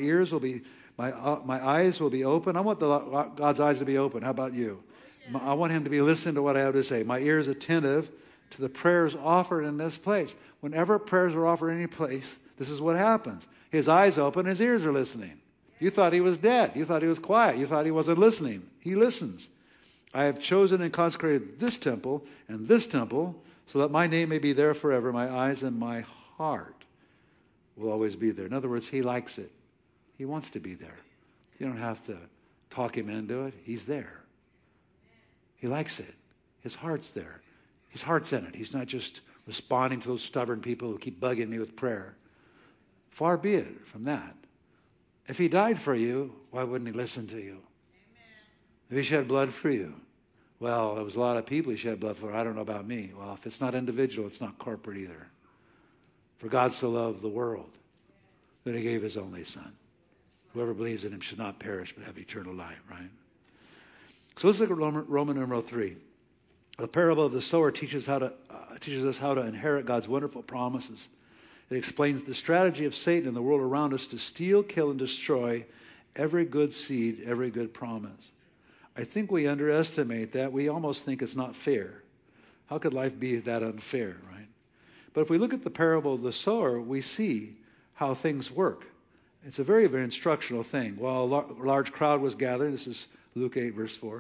[SPEAKER 1] eyes will be open. I want God's eyes to be open. How about you? I want him to be listening to what I have to say. My ears attentive to the prayers offered in this place. Whenever prayers are offered in any place, this is what happens. His eyes open, his ears are listening. You thought he was dead. You thought he was quiet. You thought he wasn't listening. He listens. I have chosen and consecrated this temple and this temple so that my name may be there forever. My eyes and my heart will always be there. In other words, he likes it. He wants to be there. You don't have to talk him into it. He's there. He likes it. His heart's there. His heart's in it. He's not just responding to those stubborn people who keep bugging me with prayer. Far be it from that. If he died for you, why wouldn't he listen to you? Amen. If he shed blood for you, well, there was a lot of people he shed blood for. I don't know about me. Well, if it's not individual, it's not corporate either. For God so loved the world that he gave his only son. Whoever believes in him should not perish but have eternal life, right? So let's look at Roman numeral 3. The parable of the sower teaches us how to inherit God's wonderful promises. It explains the strategy of Satan and the world around us to steal, kill, and destroy every good seed, every good promise. I think we underestimate that. We almost think it's not fair. How could life be that unfair, right? But if we look at the parable of the sower, we see how things work. It's a very, very instructional thing. While a large crowd was gathering, this is Luke 8, verse 4,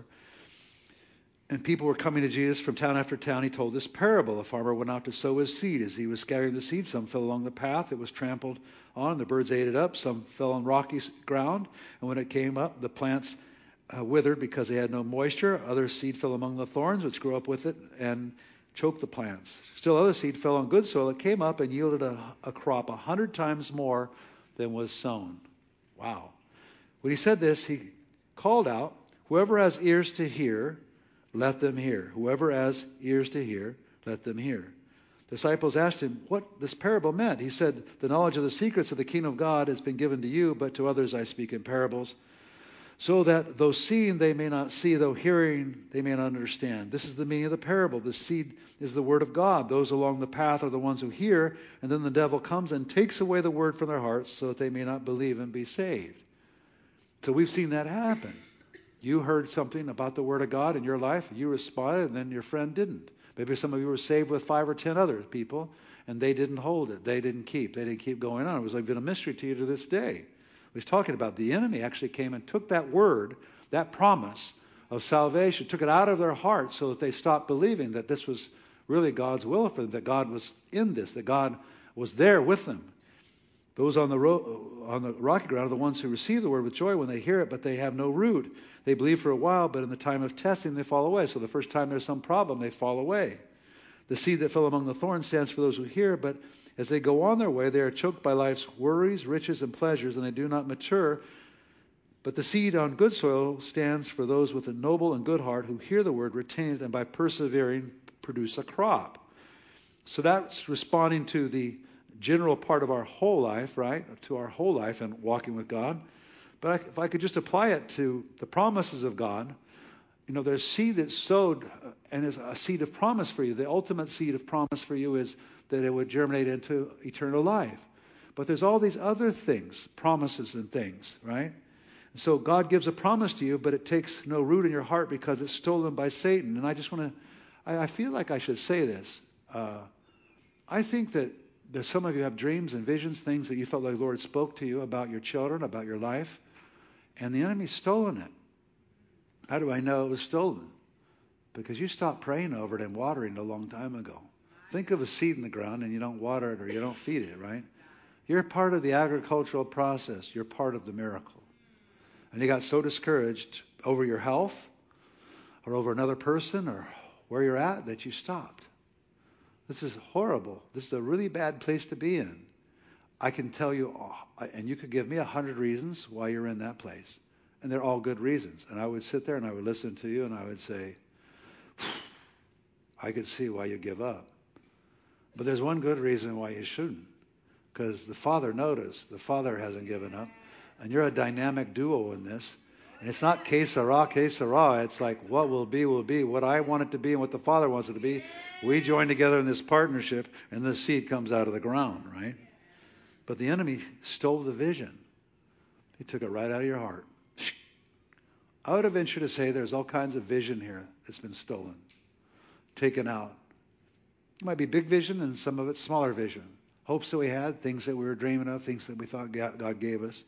[SPEAKER 1] and people were coming to Jesus from town after town, he told this parable. A farmer went out to sow his seed. As he was scattering the seed, some fell along the path. It was trampled on. The birds ate it up. Some fell on rocky ground. And when it came up, the plants withered because they had no moisture. Other seed fell among the thorns, which grew up with it and choked the plants. Still other seed fell on good soil. It came up and yielded a crop 100 times more than was sown. Wow. When he said this, he called out, whoever has ears to hear, let them hear. Whoever has ears to hear, let them hear. Disciples asked him what this parable meant. He said, the knowledge of the secrets of the kingdom of God has been given to you, but to others I speak in parables, So that though seeing they may not see, though hearing they may not understand. This is the meaning of the parable. The seed is the word of God. Those along the path are the ones who hear, and then the devil comes and takes away the word from their hearts so that they may not believe and be saved. So we've seen that happen. You heard something about the word of God in your life, you responded, and then your friend didn't. Maybe some of you were saved with 5 or 10 other people, and they didn't hold it. They didn't keep going on. It was like been a mystery to you to this day. He's talking about the enemy actually came and took that word, that promise of salvation, took it out of their hearts so that they stopped believing that this was really God's will for them, that God was in this, that God was there with them. Those on the rocky ground are the ones who receive the word with joy when they hear it, but they have no root. They believe for a while, but in the time of testing they fall away. So the first time there's some problem, they fall away. The seed that fell among the thorns stands for those who hear, but as they go on their way, they are choked by life's worries, riches, and pleasures, and they do not mature. But the seed on good soil stands for those with a noble and good heart who hear the word, retain it, and by persevering produce a crop. So that's responding to the general part of our whole life, right? To our whole life and walking with God. But if I could just apply it to the promises of God, there's seed that's sowed and is a seed of promise for you. The ultimate seed of promise for you is that it would germinate into eternal life. But there's all these other things, promises and things, right? And so God gives a promise to you, but it takes no root in your heart because it's stolen by Satan. And I just want to, I feel like I should say this. I think that there's some of you have dreams and visions, things that you felt like the Lord spoke to you about your children, about your life, and the enemy's stolen it. How do I know it was stolen? Because you stopped praying over it and watering it a long time ago. Think of a seed in the ground and you don't water it or you don't feed it, right? You're part of the agricultural process. You're part of the miracle. And you got so discouraged over your health or over another person or where you're at that you stopped. This is horrible. This is a really bad place to be in. I can tell you, and you could give me 100 reasons why you're in that place. And they're all good reasons. And I would sit there and I would listen to you and I would say, I could see why you give up. But there's one good reason why you shouldn't. Because the Father noticed. The Father hasn't given up. And you're a dynamic duo in this. And it's not que sera, que sera. It's like what will be, will be. What I want it to be and what the Father wants it to be. We join together in this partnership and the seed comes out of the ground, right? But the enemy stole the vision. He took it right out of your heart. I would venture to say there's all kinds of vision here that's been stolen, taken out. It might be big vision and some of it's smaller vision. Hopes that we had, things that we were dreaming of, things that we thought God gave us.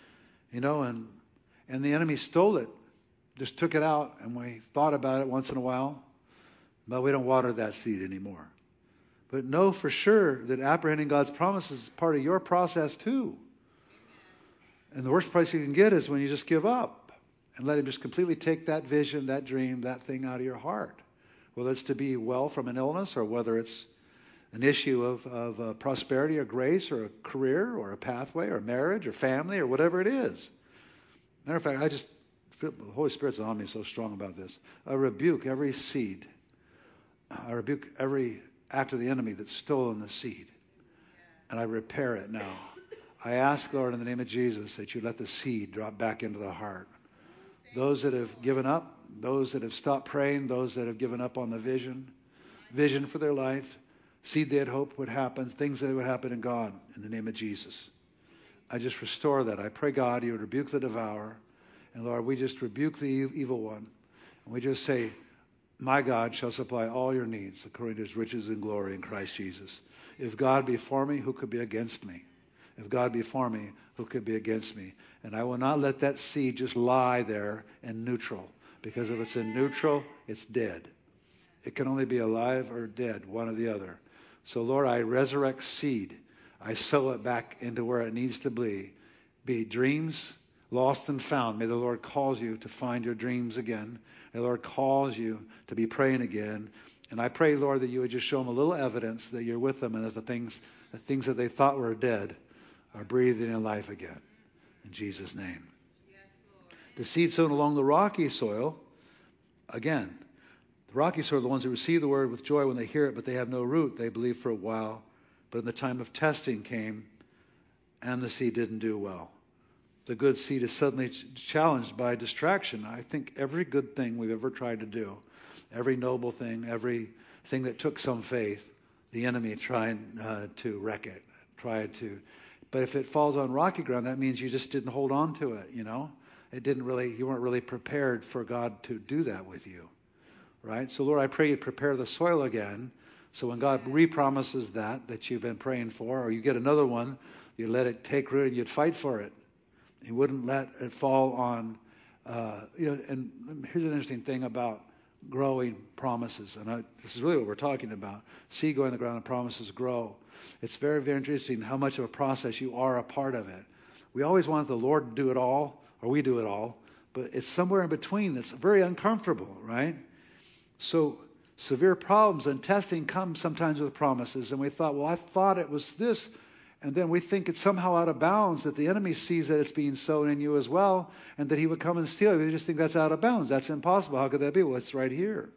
[SPEAKER 1] And the enemy stole it, just took it out, and we thought about it once in a while, but we don't water that seed anymore. But know for sure that apprehending God's promises is part of your process too. And the worst price you can get is when you just give up and let him just completely take that vision, that dream, that thing out of your heart. Whether it's to be well from an illness or whether it's an issue of prosperity or grace or a career or a pathway or marriage or family or whatever it is. Matter of fact, I just feel the Holy Spirit's on me so strong about this. I rebuke every seed. I rebuke every act of the enemy that's stolen the seed. And I repair it now. I ask, Lord, in the name of Jesus, that you let the seed drop back into the heart. Those that have given up, those that have stopped praying, those that have given up on the vision for their life, seed they had hoped would happen, things that would happen in God, in the name of Jesus. I just restore that. I pray, God, you would rebuke the devourer. And Lord, we just rebuke the evil one. And we just say, my God shall supply all your needs according to his riches and glory in Christ Jesus. If God be for me, who could be against me? If God be for me, who could be against me? And I will not let that seed just lie there in neutral. Because if it's in neutral, it's dead. It can only be alive or dead, one or the other. So Lord, I resurrect seed. I sow it back into where it needs to be. Be dreams lost and found. May the Lord cause you to find your dreams again. May the Lord cause you to be praying again. And I pray, Lord, that you would just show them a little evidence that you're with them and that the things that they thought were dead are breathing in life again. In Jesus' name. The seed sown along the rocky soil, again, the rocky soil are the ones who receive the word with joy when they hear it, but they have no root. They believe for a while. But in the time of testing came, and the seed didn't do well. the good seed is suddenly challenged by distraction. I think every good thing we've ever tried to do, every noble thing, every thing that took some faith, the enemy trying to wreck it, but if it falls on rocky ground, that means you just didn't hold on to it, you weren't really prepared for God to do that with you, right? So Lord, I pray you prepare the soil again, so when God re-promises that you've been praying for, or you get another one, you let it take root and you'd fight for it. You wouldn't let it fall on, and here's an interesting thing about growing promises, and this is really what we're talking about. Seed going in the ground and promises grow. It's very, very interesting how much of a process you are a part of it. We always want the Lord to do it all, or we do it all, but it's somewhere in between that's very uncomfortable, right? So severe problems and testing come sometimes with promises, and we thought, well, I thought it was this, and then we think it's somehow out of bounds, that the enemy sees that it's being sown in you as well, and that he would come and steal it. We just think that's out of bounds. That's impossible. How could that be? Well, it's right here.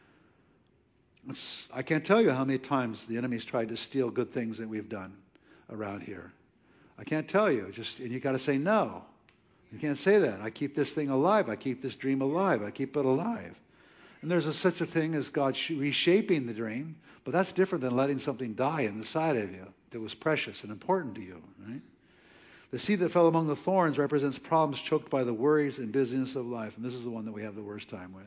[SPEAKER 1] I can't tell you how many times the enemy's tried to steal good things that we've done around here. I can't tell you. And you got to say no. You can't say that. I keep this thing alive. I keep this dream alive. I keep it alive. And there's such a thing as God reshaping the dream, but that's different than letting something die inside of you that was precious and important to you, right? The seed that fell among the thorns represents problems choked by the worries and busyness of life, and this is the one that we have the worst time with.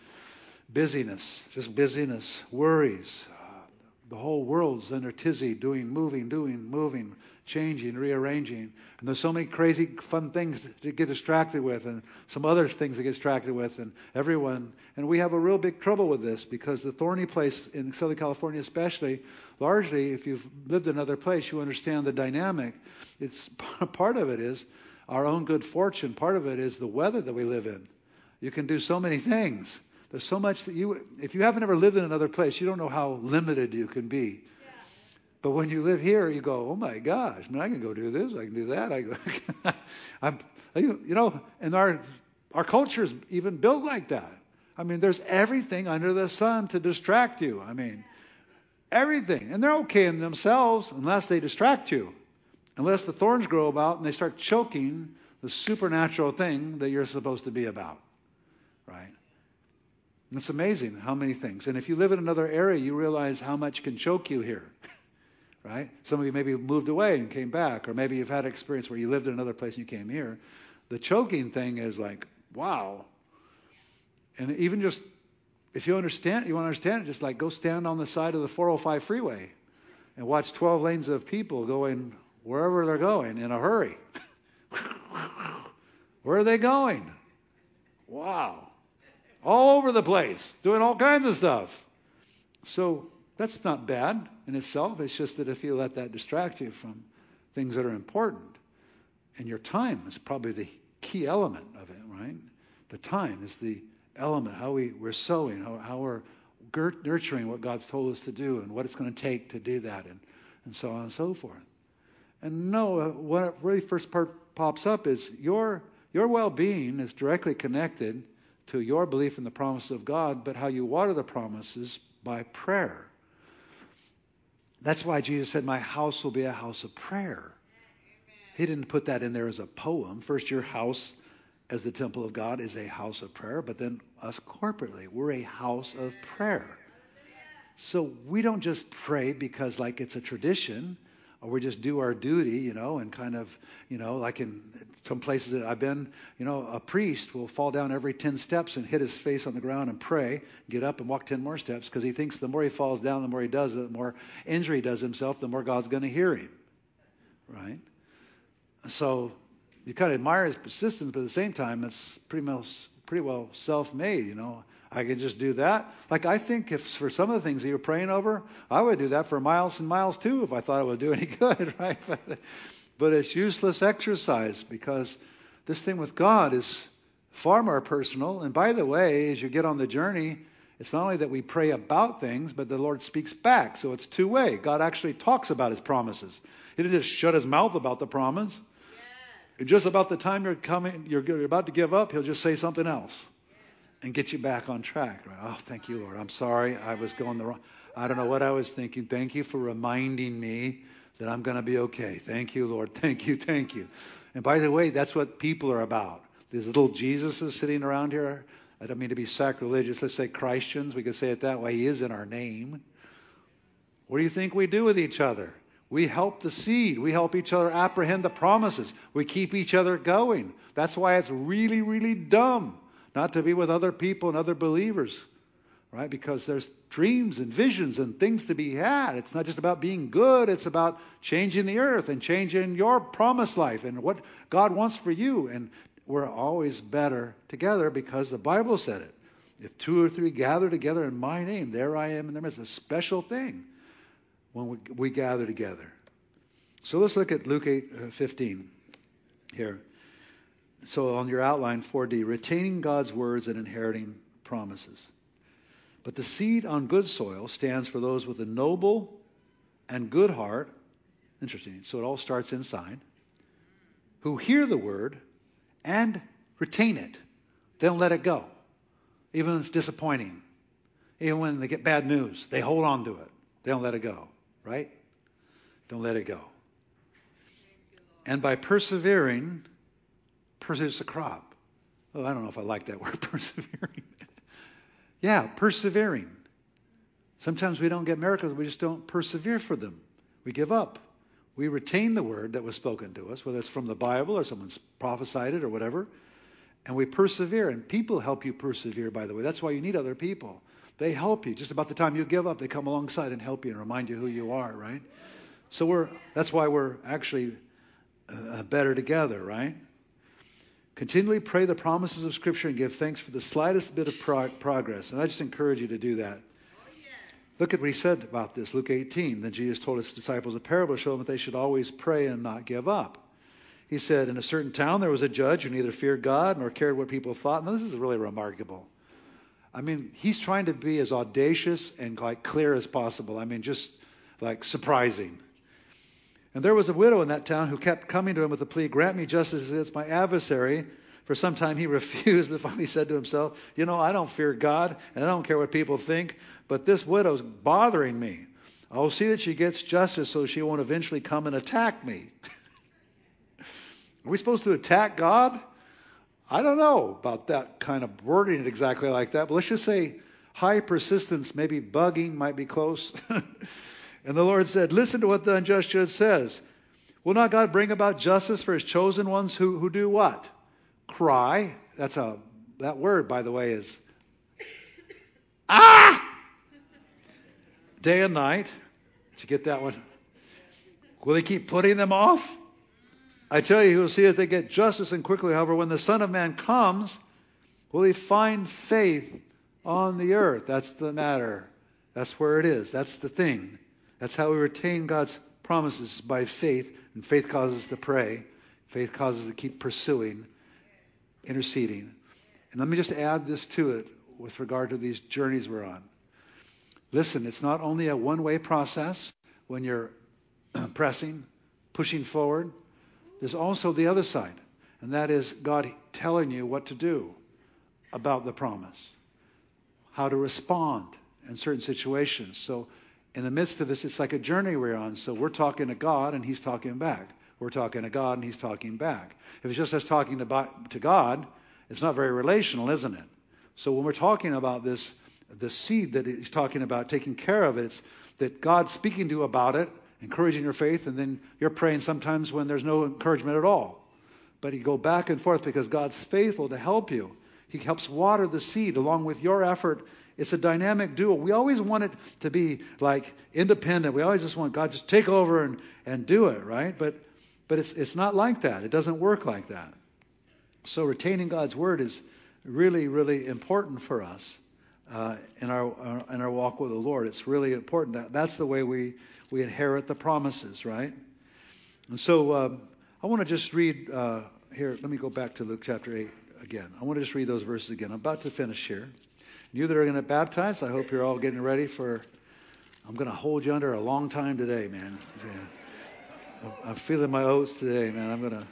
[SPEAKER 1] Busyness, worries. The whole world's in a tizzy, moving, changing, rearranging. And there's so many crazy, fun things to get distracted with, and some other things to get distracted with, and everyone. And we have a real big trouble with this, because the thorny place in Southern California especially, largely, if you've lived in another place, you understand the dynamic. It's part of it is our own good fortune. Part of it is the weather that we live in. You can do so many things. There's so much that if you haven't ever lived in another place, you don't know how limited you can be. Yeah. But when you live here, you go, oh my gosh, I can go do this, I can do that. And our culture is even built like that. I mean, there's everything under the sun to distract you. I mean, everything. And they're okay in themselves unless they distract you. Unless the thorns grow about and they start choking the supernatural thing that you're supposed to be about. Right? It's amazing how many things. And if you live in another area, you realize how much can choke you here. Right? Some of you maybe moved away and came back, or maybe you've had an experience where you lived in another place and you came here. The choking thing is like, wow. And even just, if you want to understand it, just like go stand on the side of the 405 freeway and watch 12 lanes of people going wherever they're going in a hurry. Where are they going? Wow. All over the place, doing all kinds of stuff. So that's not bad in itself. It's just that if you let that distract you from things that are important, and your time is probably the key element of it, right? The time is the element, how we're sowing, how we're nurturing what God's told us to do, and what it's going to take to do that, and so on and so forth. And what really first part pops up is your well-being is directly connected to your belief in the promise of God, but how you water the promises by prayer. That's why Jesus said, my house will be a house of prayer. Amen. He didn't put that in there as a poem. First, your house as the temple of God is a house of prayer, but then us corporately, we're a house of prayer. So we don't just pray because like it's a tradition, or we just do our duty, and kind of, like in some places that I've been, a priest will fall down every 10 steps and hit his face on the ground and pray, get up and walk 10 more steps, because he thinks the more he falls down, the more he does it, the more injury he does himself, the more God's going to hear him, right? So you kind of admire his persistence, but at the same time, it's pretty well self-made, I can just do that. Like I think if for some of the things that you're praying over, I would do that for miles and miles too if I thought it would do any good, right? But it's useless exercise, because this thing with God is far more personal. And by the way, as you get on the journey, it's not only that we pray about things, but the Lord speaks back. So it's two-way. God actually talks about his promises. He didn't just shut his mouth about the promise. And just about the time you're about to give up, he'll just say something else and get you back on track. Right? Oh, thank you, Lord. I'm sorry. I was going the wrong. I don't know what I was thinking. Thank you for reminding me that I'm going to be okay. Thank you, Lord. Thank you. And by the way, that's what people are about. These little Jesuses sitting around here. I don't mean to be sacrilegious. Let's say Christians. We could say it that way. He is in our name. What do you think we do with each other? We help the seed. We help each other apprehend the promises. We keep each other going. That's why it's really, really dumb not to be with other people and other believers, right? Because there's dreams and visions and things to be had. It's not just about being good. It's about changing the earth and changing your promised life and what God wants for you. And we're always better together because the Bible said it. If 2 or 3 gather together in my name, there I am in their midst. It's a special thing when we gather together. So let's look at Luke 8:15 here. So on your outline, 4D, retaining God's words and inheriting promises. But the seed on good soil stands for those with a noble and good heart. Interesting. So it all starts inside. Who hear the word and retain it. They don't let it go. Even when it's disappointing. Even when they get bad news. They hold on to it. They don't let it go. Right? Don't let it go. And by persevering, produce a crop. Oh, I don't know if I like that word, persevering. Yeah, persevering. Sometimes we don't get miracles. We just don't persevere for them. We give up. We retain the word that was spoken to us, whether it's from the Bible or someone's prophesied it or whatever. And we persevere. And people help you persevere, by the way. That's why you need other people. They help you. Just about the time you give up, they come alongside and help you and remind you who you are, right? So that's why we're actually better together, right? Continually pray the promises of Scripture and give thanks for the slightest bit of progress. And I just encourage you to do that. Look at what he said about this, Luke 18. Then Jesus told his disciples a parable to show them that they should always pray and not give up. He said, in a certain town there was a judge who neither feared God nor cared what people thought. Now this is really remarkable. I mean, he's trying to be as audacious and clear as possible. I mean, just surprising. And there was a widow in that town who kept coming to him with the plea, grant me justice against my adversary. For some time he refused, but finally said to himself, I don't fear God, and I don't care what people think, but this widow's bothering me. I will see that she gets justice so she won't eventually come and attack me. Are we supposed to attack God? I don't know about that kind of wording it exactly like that, but let's just say high persistence, maybe bugging might be close. And the Lord said, listen to what the unjust judge says. Will not God bring about justice for his chosen ones who do what? Cry. That word, by the way, is day and night. Did you get that one? Will he keep putting them off? I tell you, he will see that they get justice and quickly. However, when the Son of Man comes, will he find faith on the earth? That's the matter. That's where it is. That's the thing. That's how we retain God's promises, by faith. And faith causes us to pray. Faith causes us to keep pursuing, interceding. And let me just add this to it with regard to these journeys we're on. Listen, it's not only a one-way process when you're pressing, pushing forward. There's also the other side. And that is God telling you what to do about the promise. How to respond in certain situations. So in the midst of this, it's like a journey we're on. So we're talking to God and he's talking back. We're talking to God and he's talking back. If it's just us talking to God, it's not very relational, isn't it? So when we're talking about this, the seed that he's talking about, taking care of it, it's that God's speaking to you about it, encouraging your faith, and then you're praying sometimes when there's no encouragement at all. But you go back and forth because God's faithful to help you. He helps water the seed along with your effort. It's a dynamic duo. We always want it to be independent. We always just want God to just take over and do it, right? But it's not like that. It doesn't work like that. So retaining God's word is really, really important for us in our walk with the Lord. It's really important. That's the way we inherit the promises, right? And so I want to just read here. Let me go back to Luke chapter 8 again. I want to just read those verses again. I'm about to finish here. You that are going to baptize, I hope you're all getting ready I'm going to hold you under a long time today, man. Yeah. I'm feeling my oats today, man.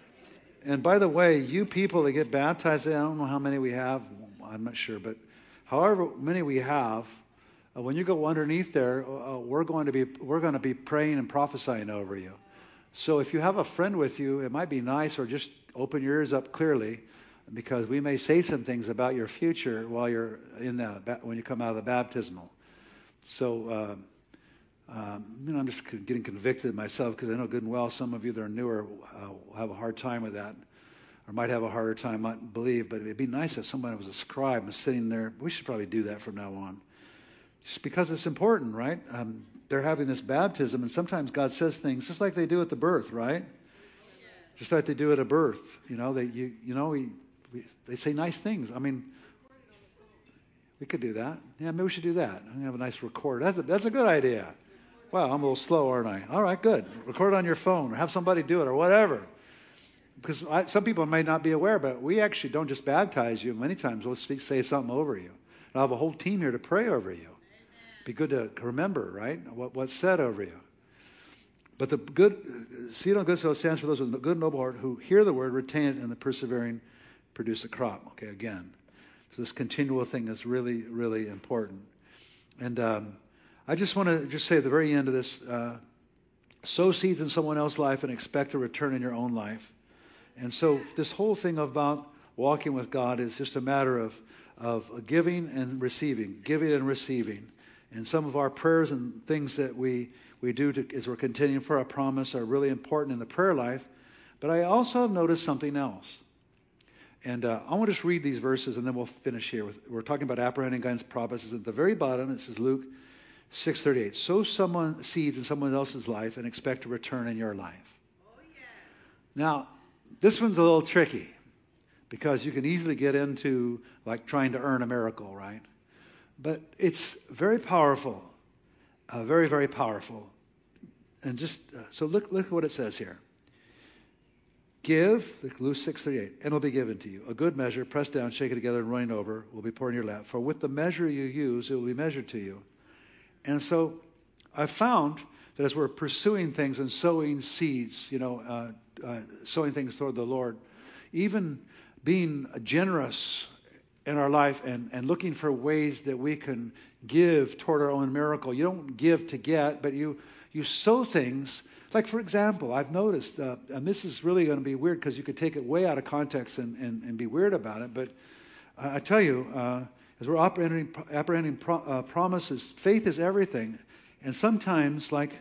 [SPEAKER 1] And by the way, you people that get baptized, I don't know how many we have. I'm not sure, but however many we have, when you go underneath there, we're going to be praying and prophesying over you. So if you have a friend with you, it might be nice, or just open your ears up clearly, because we may say some things about your future while you're when you come out of the baptismal. So, I'm just getting convicted myself, because I know good and well some of you that are newer will have a hard time with that, or might have a harder time, I believe. But it'd be nice if somebody was a scribe and sitting there. We should probably do that from now on, just because it's important, right? They're having this baptism, and sometimes God says things just like they do at the birth, right? Just like they do at a birth. They say nice things. I mean, we could do that. Yeah, maybe we should do that. I have a nice recorder. That's a good idea. Wow, I'm a little slow, aren't I? All right, good. Record it on your phone, or have somebody do it, or whatever. Because some people may not be aware, but we actually don't just baptize you. Many times we'll say something over you. And I'll have a whole team here to pray over you. Be good to remember, right, what's said over you. But the good, seed on good soil stands for those with a good noble heart who hear the word, retain it, and the persevering produce a crop. Okay, again. So this continual thing is really, really important. And I just want to say at the very end of this, sow seeds in someone else's life and expect a return in your own life. And so this whole thing about walking with God is just a matter of giving and receiving, giving and receiving. And some of our prayers and things that we do as we're continuing for our promise are really important in the prayer life. But I also have noticed something else. And I want to just read these verses, and then we'll finish here. We're talking about apprehending God's promises. At the very bottom, it says Luke 6:38. Sow seeds in someone else's life and expect a return in your life. Oh, yeah. Now, this one's a little tricky, because you can easily get into like trying to earn a miracle, right? But it's very powerful, very, very powerful. And just so look at what it says here. Give, Luke 6:38, and it'll be given to you. A good measure, pressed down, shaken together, and running over, will be poured in your lap. For with the measure you use, it will be measured to you. And so I found that as we're pursuing things and sowing seeds, sowing things toward the Lord, even being generous in our life and looking for ways that we can give toward our own miracle. You don't give to get, but you sow things. Like, for example, I've noticed, and this is really going to be weird because you could take it way out of context and be weird about it, but I tell you, as we're apprehending promises, faith is everything. And sometimes, like,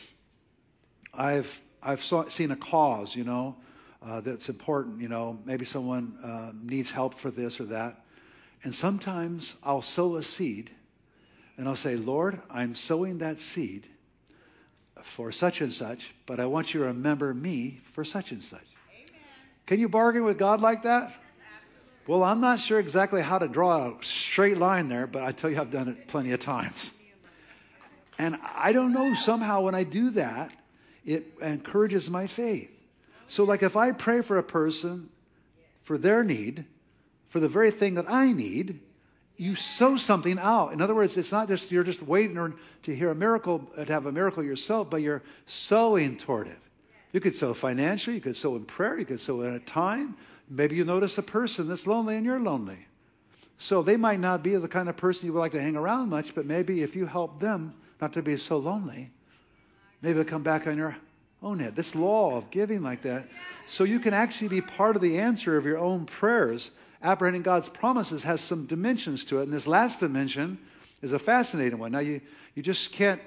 [SPEAKER 1] I've seen a cause, that's important. Maybe someone needs help for this or that. And sometimes I'll sow a seed, and I'll say, Lord, I'm sowing that seed for such and such, but I want you to remember me for such and such. Amen. Can you bargain with God like that? Absolutely. Well, I'm not sure exactly how to draw a straight line there, but I tell you, I've done it plenty of times. And I don't know, somehow when I do that, it encourages my faith. So like if I pray for a person for their need, for the very thing that I need, you sow something out. In other words, it's not just you're just waiting to hear a miracle, to have a miracle yourself, but you're sowing toward it. You could sow financially, you could sow in prayer, you could sow in a time. Maybe you notice a person that's lonely and you're lonely. So they might not be the kind of person you would like to hang around much, but maybe if you help them not to be so lonely, maybe they'll come back on your own head. This law of giving like that. So you can actually be part of the answer of your own prayers. Apprehending God's promises has some dimensions to it. And this last dimension is a fascinating one. Now, you just can't...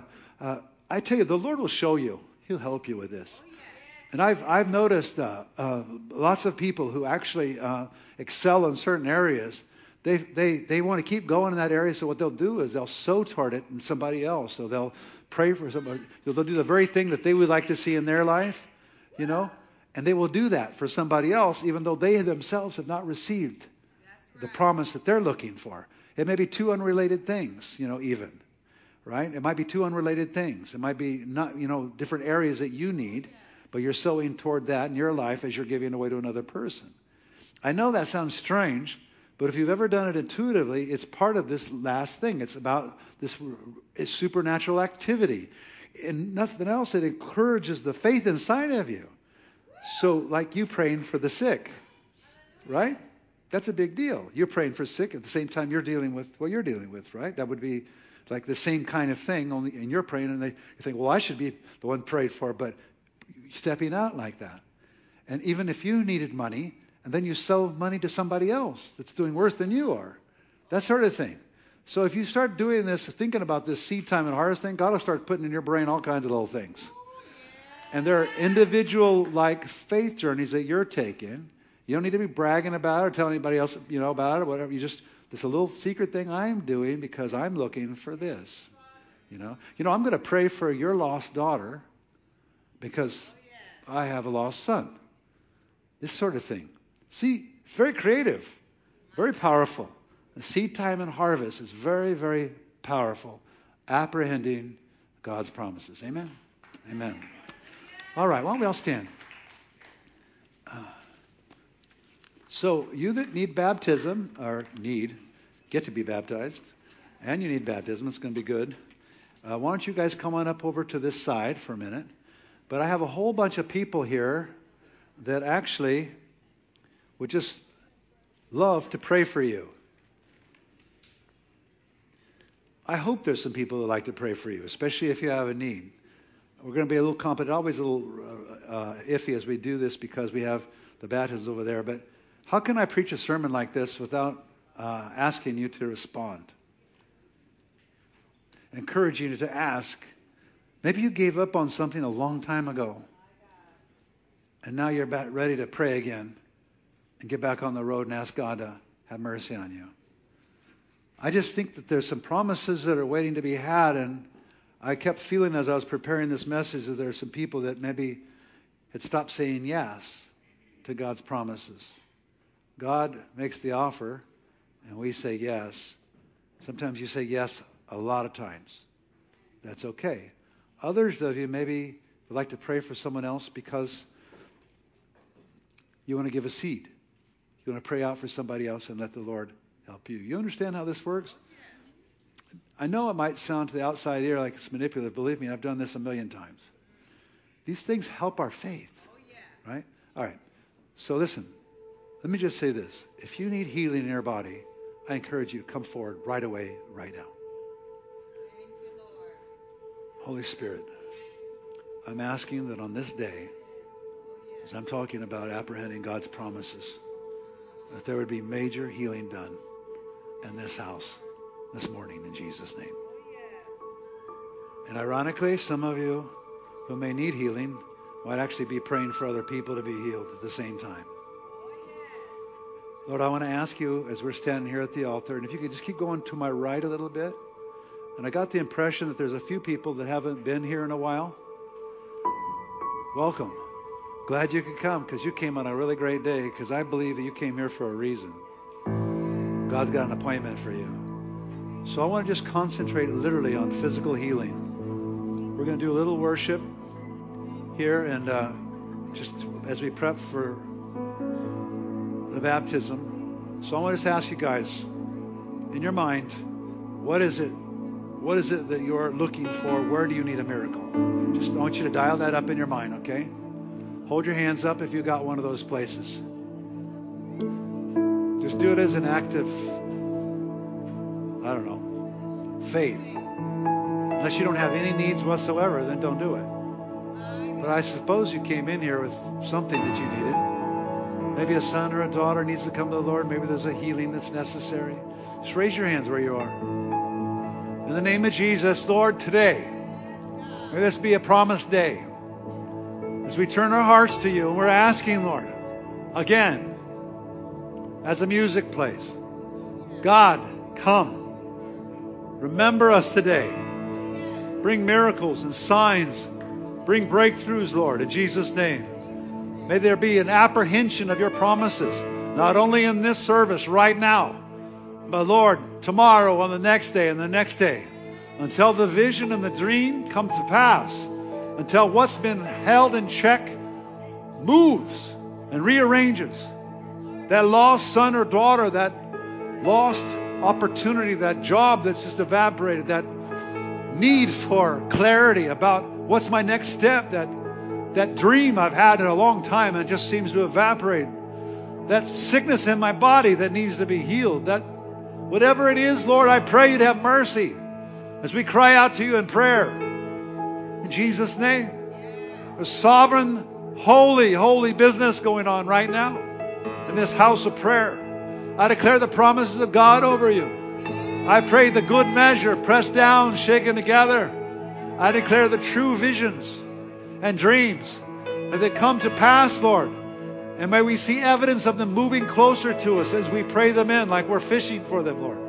[SPEAKER 1] I tell you, the Lord will show you. He'll help you with this. And I've noticed lots of people who actually excel in certain areas. They want to keep going in that area. So what they'll do is they'll sow toward it in somebody else. So they'll pray for somebody. They'll do the very thing that they would like to see in their life, And they will do that for somebody else, even though they themselves have not received the promise that they're looking for. It may be two unrelated things, even, right? It might be two unrelated things. It might be not, different areas that you need, but you're sowing toward that in your life as you're giving away to another person. I know that sounds strange, but if you've ever done it intuitively, it's part of this last thing. It's about this supernatural activity. And nothing else, it encourages the faith inside of you. So like you praying for the sick, right? That's a big deal. You're praying for sick at the same time you're dealing with what you're dealing with, right? That would be like the same kind of thing, only and you're praying and you think, well, I should be the one prayed for, but stepping out like that. And even if you needed money, and then you sell money to somebody else that's doing worse than you are, that sort of thing. So if you start doing this, thinking about this seed time and harvest thing, God will start putting in your brain all kinds of little things. And there are individual like faith journeys that you're taking. You don't need to be bragging about it or telling anybody else, about it or whatever. It's a little secret thing I'm doing because I'm looking for this. I'm going to pray for your lost daughter because I have a lost son. This sort of thing. See, it's very creative, very powerful. The seed time and harvest is very, very powerful. Apprehending God's promises. Amen? Amen. All right, why don't we all stand? So you that need baptism, or get to be baptized, and you need baptism, it's going to be good. Why don't you guys come on up over to this side for a minute? But I have a whole bunch of people here that actually would just love to pray for you. I hope there's some people that like to pray for you, especially if you have a need. We're going to be a little competent, always a little iffy as we do this because we have the baptisms over there. But how can I preach a sermon like this without asking you to respond? Encouraging you to ask. Maybe you gave up on something a long time ago. And now you're about ready to pray again and get back on the road and ask God to have mercy on you. I just think that there's some promises that are waiting to be had, and I kept feeling as I was preparing this message that there are some people that maybe had stopped saying yes to God's promises. God makes the offer, and we say yes. Sometimes you say yes a lot of times. That's okay. Others of you maybe would like to pray for someone else because you want to give a seed. You want to pray out for somebody else and let the Lord help you. You understand how this works? I know it might sound to the outside ear like it's manipulative. Believe me, I've done this a million times. These things help our faith. Right? All right. So listen, let me just say this. If you need healing in your body, I encourage you to come forward right away, right now.
[SPEAKER 2] Thank you, Lord.
[SPEAKER 1] Holy Spirit, I'm asking that on this day, as I'm talking about apprehending God's promises, that there would be major healing done in this house this morning in Jesus' name. And ironically, some of you who may need healing might actually be praying for other people to be healed at the same time. Lord, I want to ask you as we're standing here at the altar, and if you could just keep going to my right a little bit. And I got the impression that there's a few people that haven't been here in a while. Welcome. Glad you could come because you came on a really great day because I believe that you came here for a reason. God's got an appointment for you. So I want to just concentrate literally on physical healing. We're going to do a little worship here and just as we prep for the baptism. So I want to just ask you guys, in your mind, what is it that you're looking for? Where do you need a miracle? Just I want you to dial that up in your mind, okay? Hold your hands up if you got one of those places. Just do it as an act of, faith. Unless you don't have any needs whatsoever, then don't do it. But I suppose you came in here with something that you needed. Maybe a son or a daughter needs to come to the Lord. Maybe there's a healing that's necessary. Just raise your hands where you are. In the name of Jesus, Lord, today, may this be a promised day. As we turn our hearts to you and we're asking, Lord, again, as the music plays, God, come. Remember us today. Bring miracles and signs. Bring breakthroughs, Lord, in Jesus' name. May there be an apprehension of your promises, not only in this service right now, but Lord, tomorrow, on the next day, and the next day, until the vision and the dream come to pass, until what's been held in check moves and rearranges. That lost son or daughter, that lost opportunity, that job that's just evaporated, that need for clarity about what's my next step, that dream I've had in a long time and just seems to evaporate, that sickness in my body that needs to be healed, that whatever it is, Lord, I pray you'd have mercy as we cry out to you in prayer. In Jesus' name. There's sovereign, holy business going on right now in this house of prayer. I declare the promises of God over you. I pray the good measure, pressed down, shaken together. I declare the true visions and dreams that they come to pass, Lord. And may we see evidence of them moving closer to us as we pray them in, like we're fishing for them, Lord.